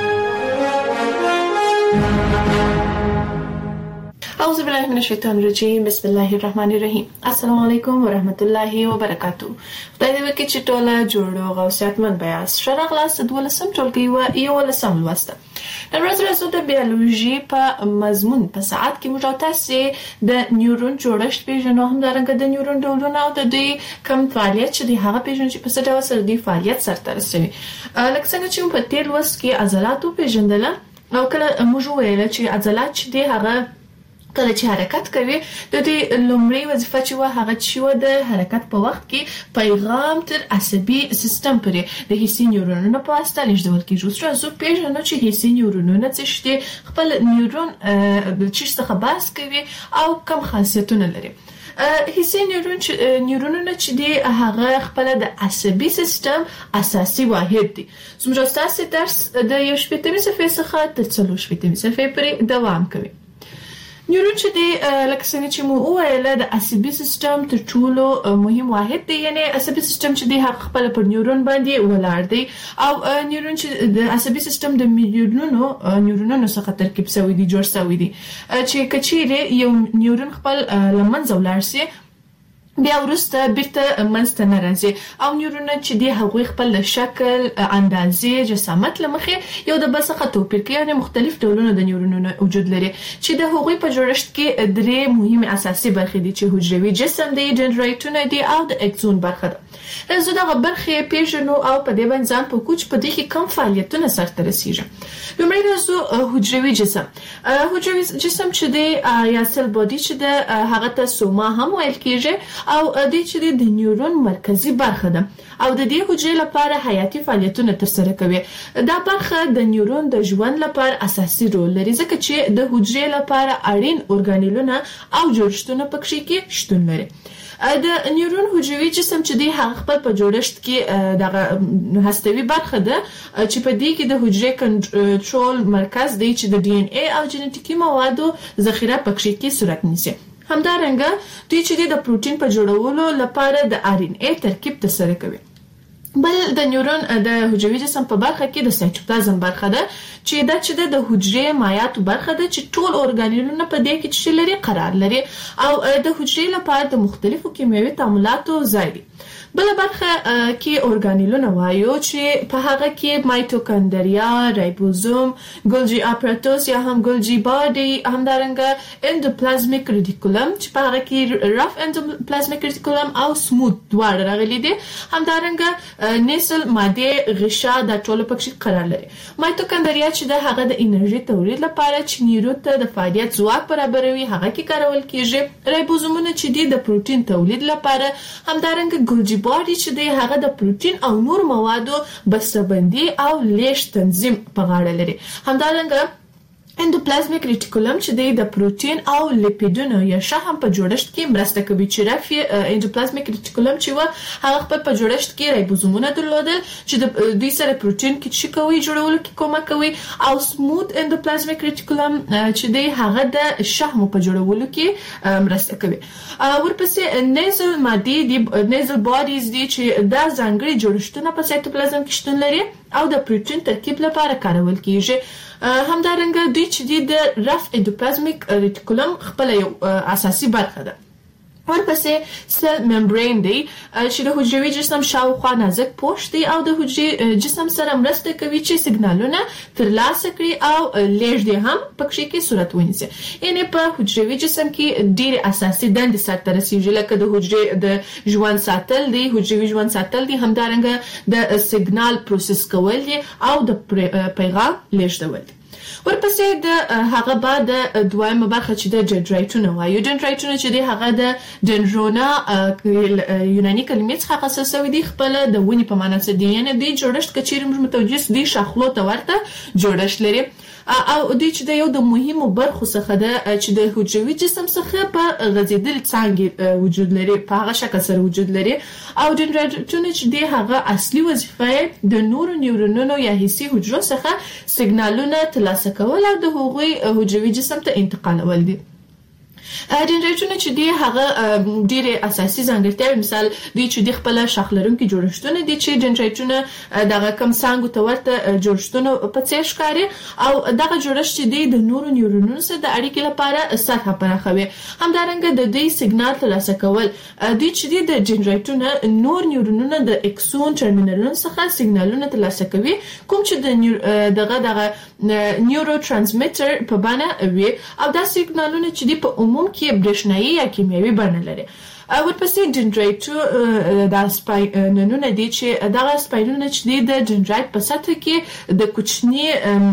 اعوذ بالله من الشیطان الرجیم بسم الله الرحمن الرحیم. السلام علیکم ورحمت الله وبرکاتو. خدای دې وکړي چې ټوله جوړو او صحتمند بیاست. شرغ لاس د ولسم ټولګي و یو ولسم لوسته. نن ورځ راځو د بیولوژي په مضمون په ساعت کې موږ تاسو د نیورون جوړښت پیژنو، هم دارنګه د نیورون ډولونه او د دې کوم فعالیت چې د هغه پیژنو چې په څه ډول سره د فعالیت سره رسوي. لکه څنګه چې په تیر وس کې عضلات پیژندل او کله موږ ویل چې عضلات چې د هغه کله چې حرکت کوي د دې لومړی وظیفه چې و هغه چې و د حرکت په وخت کې پیغام تر عصبي سیستم پورې د حسي نیورونونو په واسطه لیږدول کیږي. تر څو پیژنو چې حسي نیورونونه څه دي، خپل نیورون د چی څخه بحث کوي او کوم خاصیتونه لري. حسي نیورون چې نیورونونه چې دي هغه خپل د عصبي سیستم اساسي واحد دي. زموږ تاسو درس د یو شپږمې صفحې څخه تر څلور شپږمې صفحې پورې دوام کوي. نیورون چې دی لکه څنګه چې مو وویل د عصبي سیستم تر ټولو مهم واحد دی، یعنی عصبي سیستم چې دی هغه خپل پر نیورون باندې ولاړ دی او نیورون چې د عصبي سیستم د میلیونونو نیورونونو څخه ترکیب شوی دی، جوړ شوی دی. چې کچېره یو نیورون خپل لمنځه ولاړ شي بیا ورسته بیرته منځته نه راځي او نیورونونه چې دی هغوی خپل شکل، اندازې، جسامت لمخې یو د بل څخه توپیر کوي، یعنی مختلف ډولونه د نیورونونو وجود لري چې د هغوی په جوړښت کې درې مهمه اساسي برخې دي چې حجروي جسم دی، دندرایتونه دي او د اکسون برخه ده. زه دا برخې پیژنو او په دې باندې ځان په کوچ په دې کې کوم فعالیتونه سره رسیږي. لومړی راځو حجروي جسم. حجروي جسم چې دی یا سل بادي چې ده هغه ته سوما هم ویل کېږي او د چې د نیورون مرکزی برخه ده او د دې حجرې لپاره حیاتي فعالیتونه ترسره کوي. دا برخه د نیورون د ژوند لپاره اساسي رول لري ځکه چې د حجرې لپاره اړین ارګانیلونه او جوړښتونه پکې کې شتون لري. د نیورون حجروي جسم چې دی هغه خپل په جوړښت کې دغه هستوي برخه ده چې په دې کې د حجرې کنټرول مرکز دی چې د ډي ان اي او جنټیکي موادو ذخیره پکې کې صورت نیسي. همدارنګه دوی چې د پروتین په جوړولو لپاره د ار ان اي ترکیب ترسره کوي. بل د نیورون د حجروي جسم په برخه کې د سایتوپلازم برخه ده چې دا چې د حجرې مایعاتو برخه ده چې ټول ارګانیلونه په دې کې چې لري قرار لري او د حجرې لپاره د مختلفو کیمیاوي تعاملاتو ځای دی. بل برخه کې ارګانیلونه وایو چې په هغه کې مایټوکاندریا، رایبوزوم، ګولجی اپاراتوس یا هم ګولجی باډي، همدارنګه اندوپلازمیک ریټیکولم چې په هغه کې رف اندوپلازمیک ریټیکولم او سموث دواړه راغلي دي، همدارنګه نیسل ماده غشا د ټولو پکې قرار لري. مایټوکاندریا چې د هغه د انرژي تولید لپاره چې نیورون ته د فعالیت ځواک برابروي هغه کې کارول کیږي. رایبوزومونه چې د پروتین تولید لپاره، همدارنګه ګولجی باډي چې دی هغه د پروتین او نور موادو بسته‌بندي او لیږد تنظیم په غاړه لري. همدارنګه اندوپلازمیک ریټیکولم چې دی د پروتین او لیپیډونو یا شحم په جوړښت کې مرسته کوي. چې رفي اندوپلازمیک ریټیکولم چې و هغه خپل په جوړښت کې رایبوزومونه درلودل چې د دوی سره پروتین کې چې کوي جوړولو کې کومک کوي او سموث اندوپلازمیک ریټیکولم چې دی هغه د شحم په جوړولو کې مرسته کوي. ورپسې نیزل مادي دی، نیزل باډیز دي چې دا ځانګړي جوړښتونه په سایتوپلازم کې شتون لري او د پروتین ترکیب لپاره کارول کیږي. همدارنګه دوی چې د رف اندوپلازمیک ریټیکولم خپل یو اساسي برخه ده. ورپسې سل ممبرین دی چې د حجروي جسم شاوخوا نازک پوښ دی او د حجري جسم سره مرسته کوي چې سیګنالونه ترلاسه کړي او لیږد هم پکې کې صورت ونیسي. یعنی په حجروي جسم کې ډېر اساسي دندې سرته رسیږي لکه د حجرې د ژوند ساتل دی، حجروي ژوند ساتل دی، همدارنګه د سیګنال پروسس کول دي او د پیغام لیږدول دي. ورپسې د هغه بعد دویمه برخه چې د دندرایټونه وایي. دندرایټونه چې دی هغه د دندرونا یوناني کلمې څخه اخیستل شوی دی، خپل د ونې په معنا څه دی، یعنی د جوړښت کچېرې موږ متوجه دي شاخلو ته ورته جوړښت لري او د چې د یو د مهمو برخو څخه ده چې د حجروي جسم څخه په غځېدل څانګې وجود لري، په هغه شکل سره وجود لري. او دندرایټونه چې دی هغه اصلي وظیفه د نورو نیورونونو یا حسي حجرو څخه سیګنالونه ترلاسه کول او د هغوی حجروي جسم ته انتقالول دي. دندرایټونه چې دی هغه ډېرې اساسي ځانګړتیاوې، مثال دوی چې د خپل شاخ لرونکي جوړښتونه دي چې دندرایټونه دغه کم څانګو ته ورته جوړښتونه په څیر ښکاري او دغه جوړښت چې دی د نورو نیورونونو سره د اړیکې لپاره سطحه پراخوي. همدارنګه د دوی سیګنال ترلاسه کول، دوی چې دی د دندرایټونه نور نیورونونه د اکسون ټرمینلونو څخه سیګنالونه ترلاسه کوي، کوم چې د دغه دغه نیورو ترانسمیټر په بڼه وي او دا سیګنالونه چې دی په عموم کې برېښنايي یا کیمیاوي بڼه لري. ورپسې دندرایټ د سپاینونه دي چې دغه سپاینونه چې دي د دندرایټ په سطح کې د کوچني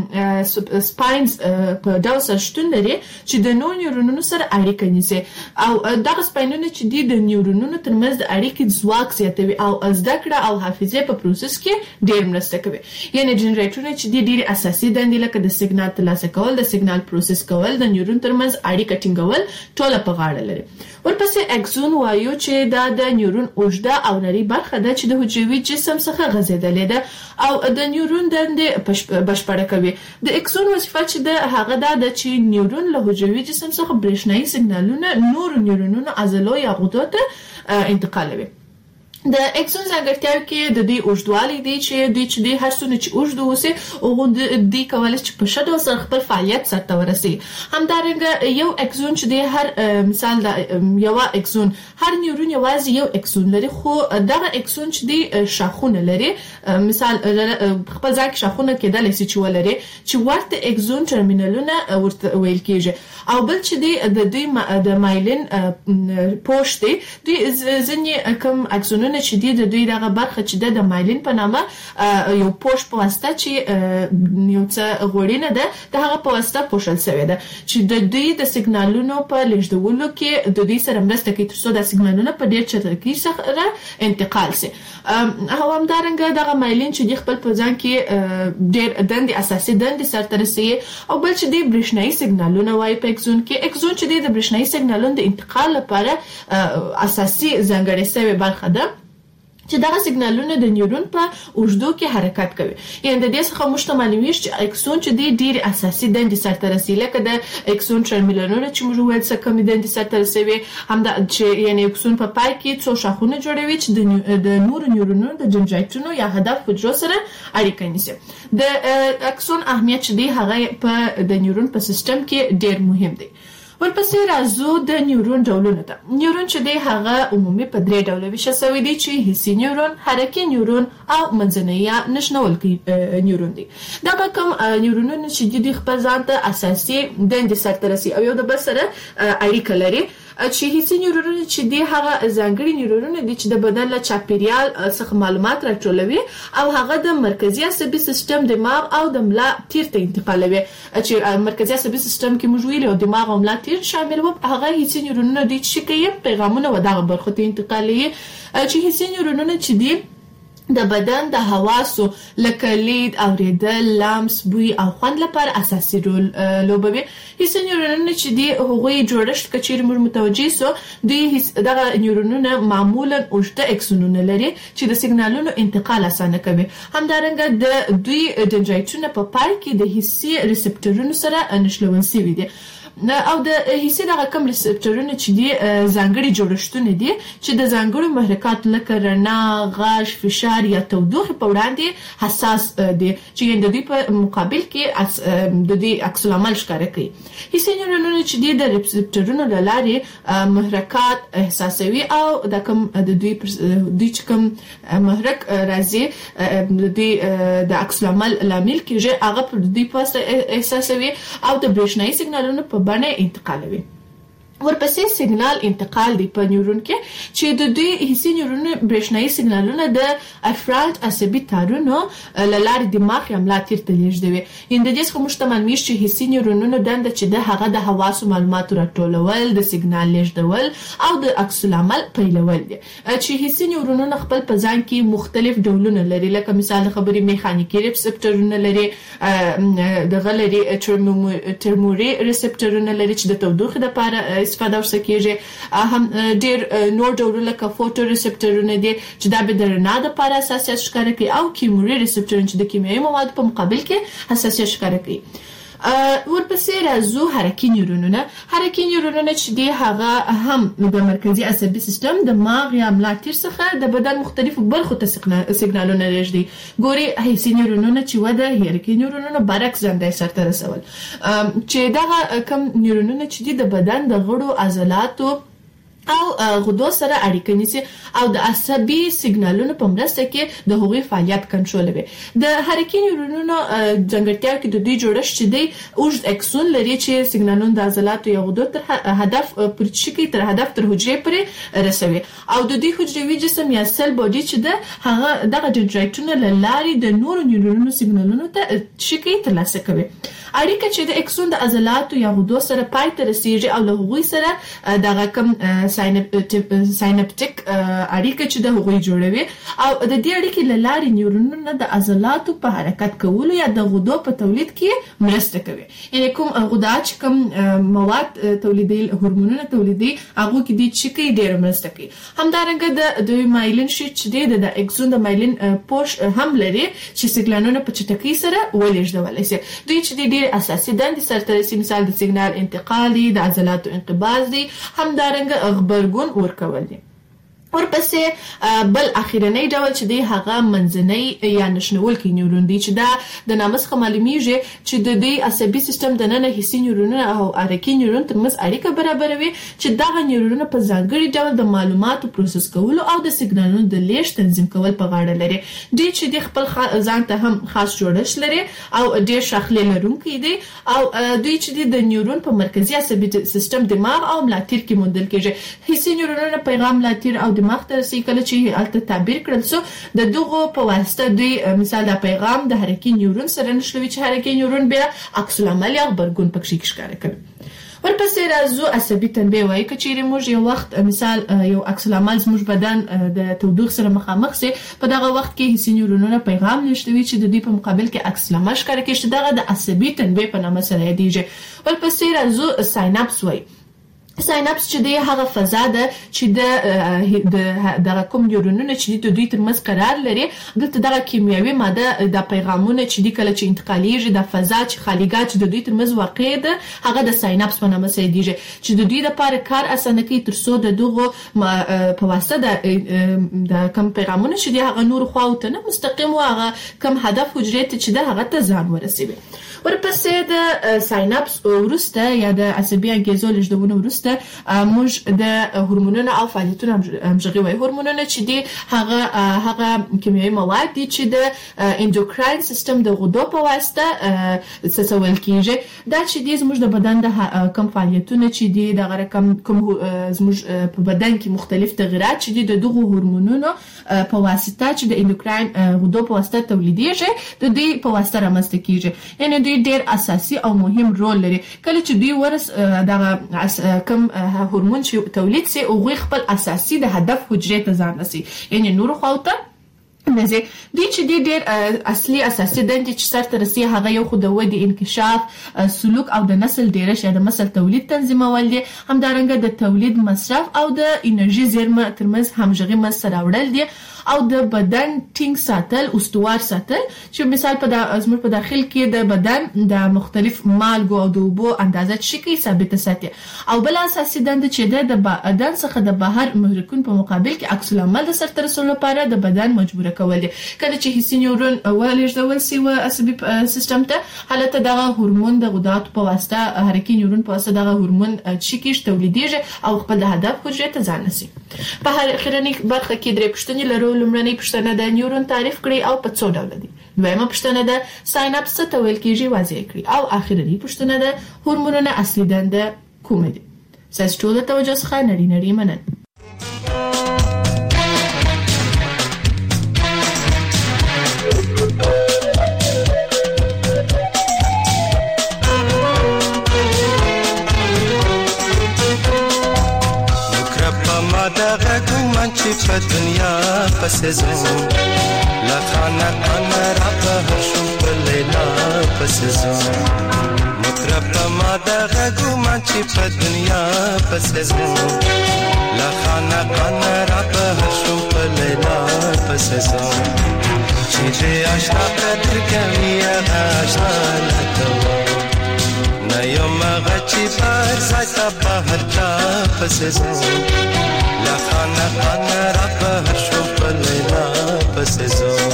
سپاینز په ډول سره شتون لري چې د نورو نیورونونو سره اړیکه نیسي او دغه سپاینونه چې دي د نیورونونو ترمنځ د اړیکې ځواک زیاتوي او زده کړه او حافظه په پروسس کې ډېر مرسته کوي. یعنی دندرایټونه چې دي ډېر اساسي دندې لکه د سیګنال ترلاسه کول، د سیګنال پروسس کول، د نیورون ترمنځ اړیکه ټینګول ټول په غاړه لري. ورپسې اکسون وایو چې دا د نیورون اوږده او نرۍ برخه ده چې د حجروي جسم څخه غځېدلې ده او د نیورون دندې بشپړه کوي. د اکسون وظیفه چې ده هغه دا ده چې نیورون له حجروي جسم څخه برېښنايي سیګنالونه نورو نیورونونو عضلو یا غدو ته انتقالوي. د اکسون ځانګړتیاوې کې د دې اوږدوالی دی چې دوی چې دی هر څومره چې اوږد اوسي هغه دوی کولی چې په ښه ډول سره خپل فعالیت سرته ورسوي. همدارنګه یو اکسون چې دی هر مثال د یوه اکسون هر نیورون یوازې یو اکسون لري، خو دغه اکسون چې دی شاخونه لري، مثال خپل ځای کې شاخونه کېدلی شي چې ولري چې ورته اکسون ټرمینلونه ورته ویل کېږي. او بل چې دی د دوی د مایلین پوښ دی، دوی ځینې کم اکسونونه چې دی د دوی دغه برخه چې د مایلین په نامه یو پوښ په واسطه چې یو څه غوړینه ده د هغه په واسطه پوښل شوی ده چې د دوی د سیګنالونو په لیږدولو کې د دوی سره مرسته کوي ترڅو دا سیګنالونه په ډېر چټکۍ سره انتقال شي. او همدارنګه دغه مایلین چې دی خپل په ځان کې ډېر دندې اساسي دندې سرته رسوي. او بل چې دی برېښنايي سیګنالونه وایي په اکسون کې. اکسون چې دی د برېښنايي سیګنالونو د انتقال لپاره اساسي ځانګړې شوې برخه ده چې دغه سیګنالونه د نیورون په اوږدو کې حرکت کوي. یعنې د دې څخه موږ ته معلومیږي چې اکسون چې دی ډېرې اساسي دندې سرته رسوي، لکه د اکسون ټرمینلونه چې موږ وویل څه کمې دندې سرته رسوي، همدا چې یعنې اکسون په پای کې څو شاخونه جوړوي چې د نورو نیورونونو د دندرایټونو یا هدف حجرو سره اړیکه نیسي. د اکسون اهمیت چې دی هغه په د نیورون په سیستم کې ډېر مهم دی. ورپسې راځو د نیورون ډولونو ته. نیورون چې دی هغه عمومي په درې ډوله ویشل شوی دی چې حسي نیورون، حرکي نیورون او منځنی یا نښلونکی نیورون دی. دا به کوم نیورونونه چې دی خپل ځان ته اساسي دندې سرته رسوي او یو د بل سره اړیکه لري. چې حسي نیورونونه چې دی هغه ځانګړي نیورونونه دي چې د بدن له چاپیریال څخه معلومات راټولوي او هغه د مرکزي عصبي سیستم، دماغ او د ملا تیر ته انتقالوي. چې مرکزي عصبي سیستم کې موږ ویلو دماغ او ملا تیر شامل وو، هغه حسي نیورونونه دي چې کوي پیغامونه و دغه برخو ته انتقالوي. چې حسي نیورونونه چې دي د بدن د حواسو لکه لید، اوریدل، لمس، بوی او خوند لپاره اساسي رول لوبوي. حسي نیورونونه چې دي هغوی جوړښت کچېرې موږ متوجه سو، دوی دغه نیورونونه معمولا اوږده اکسونونه لري چې د سیګنالونو انتقال اسانه کوي. همدارنګه د دوی دندرایټونه په پای کې د حسي ریسپټورونو سره نښلول شوي دي. او د حسي دغه کوم ریسپټورونه چې دي ځانګړي جوړښتونه دي چې د ځانګړو محرکات لکه رڼا، غږ، فشار یا تودوخې په وړاندې حساس دي چې د دوی په مقابل کې د دوی عکس العمل ښکاره کوي. حسي نیورونونه چې دي د ریسپټورونو له لارې محرکات احساسوي او د کوم د دوی دوی چې کوم محرک راځي د دوی د عکس العمل لامل کېږي هغه په دوی په احساسوي او د برېښنايي سیګنالونو په بڼه انتقالوي. ورپسې سیګنال انتقال دی په نیورون کې چې د دوی حسي نیورونونو برېښنايي سیګنالونه د افراد عصبي تارونو لاره دماغ یا ملا تیر ته لیږدوي. د دې څخه موږ ته معلومیږي چې حسي نیورونونو دنده چې د هغه د حواسو معلوماتو راټولول، د سیګنال لیږدول او د عکس العمل پیلول دي. چې حسي نیورونونه خپل په ځان کې مختلف ډولونه لري، لکه مثال د خبرې میخانیکي ریسپټرونه لري، دغه لري ترموري ریسپټرونه لري چې د تودوخې لپاره استفاده ورسره کیږي. هم ډیر نور ډولونه لکه فوټو ریسپټرونه دي چې دا به د رڼا لپاره حساسیت ښکاره کوي، او کیموري ریسپټرونه چې د کیمیاوي موادو په مقابل کې حساسیت ښکاره کوي. ورپسې راځو حرکي نیورونونه. حرکي نیورونونه چې دی هغه هم د مرکزي عصبي سیستم د ماغ یا ملا تیر څخه د بدن مختلفو برخو ته سیګنالونه لیږدي. ګوري حسي نیورونونه چې وده حرکي نیورونونه برعکس ځانګړی سرته رسول، چې دغه کم نیورونونه چې دی د بدن د غړو عضلاتو او غدو سره اړیکه نیسي او د عصبي سیګنالونو په مرسته کې د هغوی فعالیت کنټرولوي. د حرکي نیورونونو ځانګړتیا کې د دوی جوړښت چې دی اوږد اکسون لري چې سیګنالونه د عضلاتو یا غدو تر هدف پورته شي تر هدف تر حجرې پورې رسوي، او د دوی حجروي جسم یا سل باډي چې ده هغه دغه ډندرایټونه له لارې د نورو نیورونونو سیګنالونو ته شي ترلاسه کوي. اړیکه چې د اکسون د عضلاتو یا غدو سره پای ته رسیږي او له هغوی سره دغه کم ساینپټیک اړیکه چې د هغوی جوړوي، او د دې اړیکې له لارې نیورونونه د عضلاتو په حرکت کولو یا د غدو په تولید کې مرسته کوي. یعنی کوم غدا چې کوم مواد تولیدي، هورمونونه تولیدي، هغه کې د چکی ډېر مرسته کوي. همدارنګه د دوی مایلین شیټ چې دی د اکسون د مایلین پوش هم لري چې سیګنالونه په چټکۍ سره ولېږدولی شي. دوی چې د ډېر اساسي دندې سرته رسي، مثال د سیګنال انتقال دی، د عضلاتو انقباض دی، همدارنګه غبرګون ورکول دي. ورپسې بل اخیرنی ډول چې دی هغه منځنی یا نشنولکی نیورون دی چې دا د نامه څخه معلومیږي چې د دې عصبي سیستم د ننه حسي نیورونونه او حرکي نیورون ترمنځ اړیکه برابروي، چې دغه نیورونونه په ځانګړي ډول د معلوماتو پروسس کولو او د سیګنالونو د لیږد تنظیم کول په غاړه لري. دوی چې د خپل ځان ته هم خاص جوړښت لري او ډېر شاخلې لرونکي دي، او دوی چې د نیورون په مرکزي عصبي سیستم دماغ او ملا تیر کې موندل کېږي. حسي نیورونونه پیغام ملا تیر او دماغ ته رسي، کله چې الته تعبیر کړل سو د دغه په واسطه دوی مثال د پیغام د حرکي نیورون سره نشلوي چې حرکي نیورون بیا عکس العمل یا غبرګون پکې ښکاره کوي. ورپسې راځو عصبي تنبیه وایي که چیرې موږ یو وخت مثال یو عکس العمل زموږ بدن د تودوخې سره مخامخ سي، په دغه وخت کې حسي نیورونونه پیغام لیږدوي چې د دې په مقابل کې عکس العمل ښکاره کوي، چې دغه د عصبي تنبیه په نامه سره یادیږي. ورپسې راځو سایناپس وایي. سایناپس چې دی هغه فضا ده چې د دغه کوم نیورونونه چې د دوی ترمنځ قرار لري، دلته دغه کیمیاوي ماده د پیغامونه چې دی کله چې انتقالیږي د فضا چې خالیګات چې د دوی ترمنځ واقع ده هغه د سایناپس په نامه یادیږي، چې د دوی لپاره کار اسانه کوي ترڅو د دغه په واسطه د کوم پیغامونه چې دی هغه نور خواو ته نه مستقیم و هغه کوم هدف حجرې ته چې ده هغه ته ځان ورسوي. ورپسې د سایناپس وروسته یا د عصبي انګیزو لیږدونو وروسته موږ د هورمونونو او فعالیتونو همغږي وایي. هورمونونه چې دي هغه هغه کیمیاوي مواد دي چې د اندوکراین سیستم د غدو په واسطه څڅول کیږي. دا چې دي زموږ د بدن د کوم فعالیتونه چې دي د رقم کوم زموږ په بدن کې مختلف تغیرات چې دي د دغه هورمونونو په واسطه چې د اندوکراین غدو په واسطه تولیدېږي د دې په واسطه رامنځته کیږي. یعنی ډېر اساسي او مهم رول لري. کله چې دوی ورس دغه کم هورمون چې تولید سي او غوي خپل اساسي د هدف حجرې ته ځان رسي، یعنی نور خواوته نزه دي چې دي ډېر اصلي اساسي دندې چې سرته رسي هغه یو خو د ودې انکشاف، سلوک او د نسل ډیرش یا د نسل تولید تنظیمول دي، همدارنګه د تولید مصرف او د انرژي زیرمه ترمنځ همغږي مسته راوړل دي، او د بدن ټینګ ساتل، استوار ساتل، چې مثال په زموږ په داخل کې د بدن د مختلف مالګو او د اوبو اندازه شکی ثابت ساتي. او بل اساسي دنده چې د بدن څخه د بهر محرکون په مقابل کې عکس العمل د سرته رسولو لپاره د بدن مجبور کول دي. کله چې حسي نیورون ولېږدول سي و عصبي سیستم ته حالت دغه هورمون د غدات په واسطه حرکي نیورون په واسطه دغه هورمون شکیش تولیدېږي او خپل د هدف حجرې ته ځان رسي. په هر اخرنی برخه کې درې پوښتنې لرو. لومړنۍ پوښتنه د نیورون تعریف کړئ او په څو ډوله دي. دویمه پوښتنه ده سایناپس څه ته ویل کېږي واضح کړئ، او اخرنۍ پوښتنه ده هورمونونه اصلي دنده کومه دي. ستاسو ټول د توجه څخه نړۍ نړۍ مننه. چې په دنیا پسې زوم لخانه انا را په شو په لیلا پسې زوم مطرب ما دغه ګومان چې په دنیا پسې زوم لخانه انا را په شو په لیلا پسې زوم چې دې آشنا قدر کوي هغه آشنا لکه نه یم هغه چې پر ځای ته بهر چا پسې زوم لخانه خانه را په شو په لیلا پسې زوم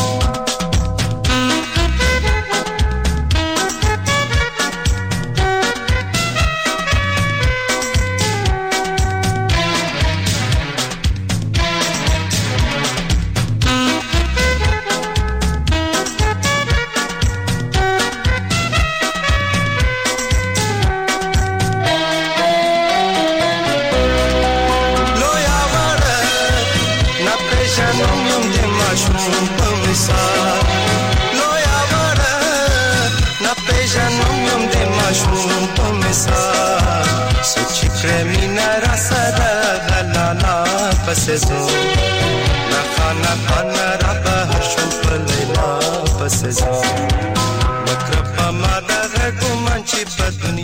پسې زوم لخانه خانه را به شو په لیلا پسې زوم مکرب ما دغه ګومان چې په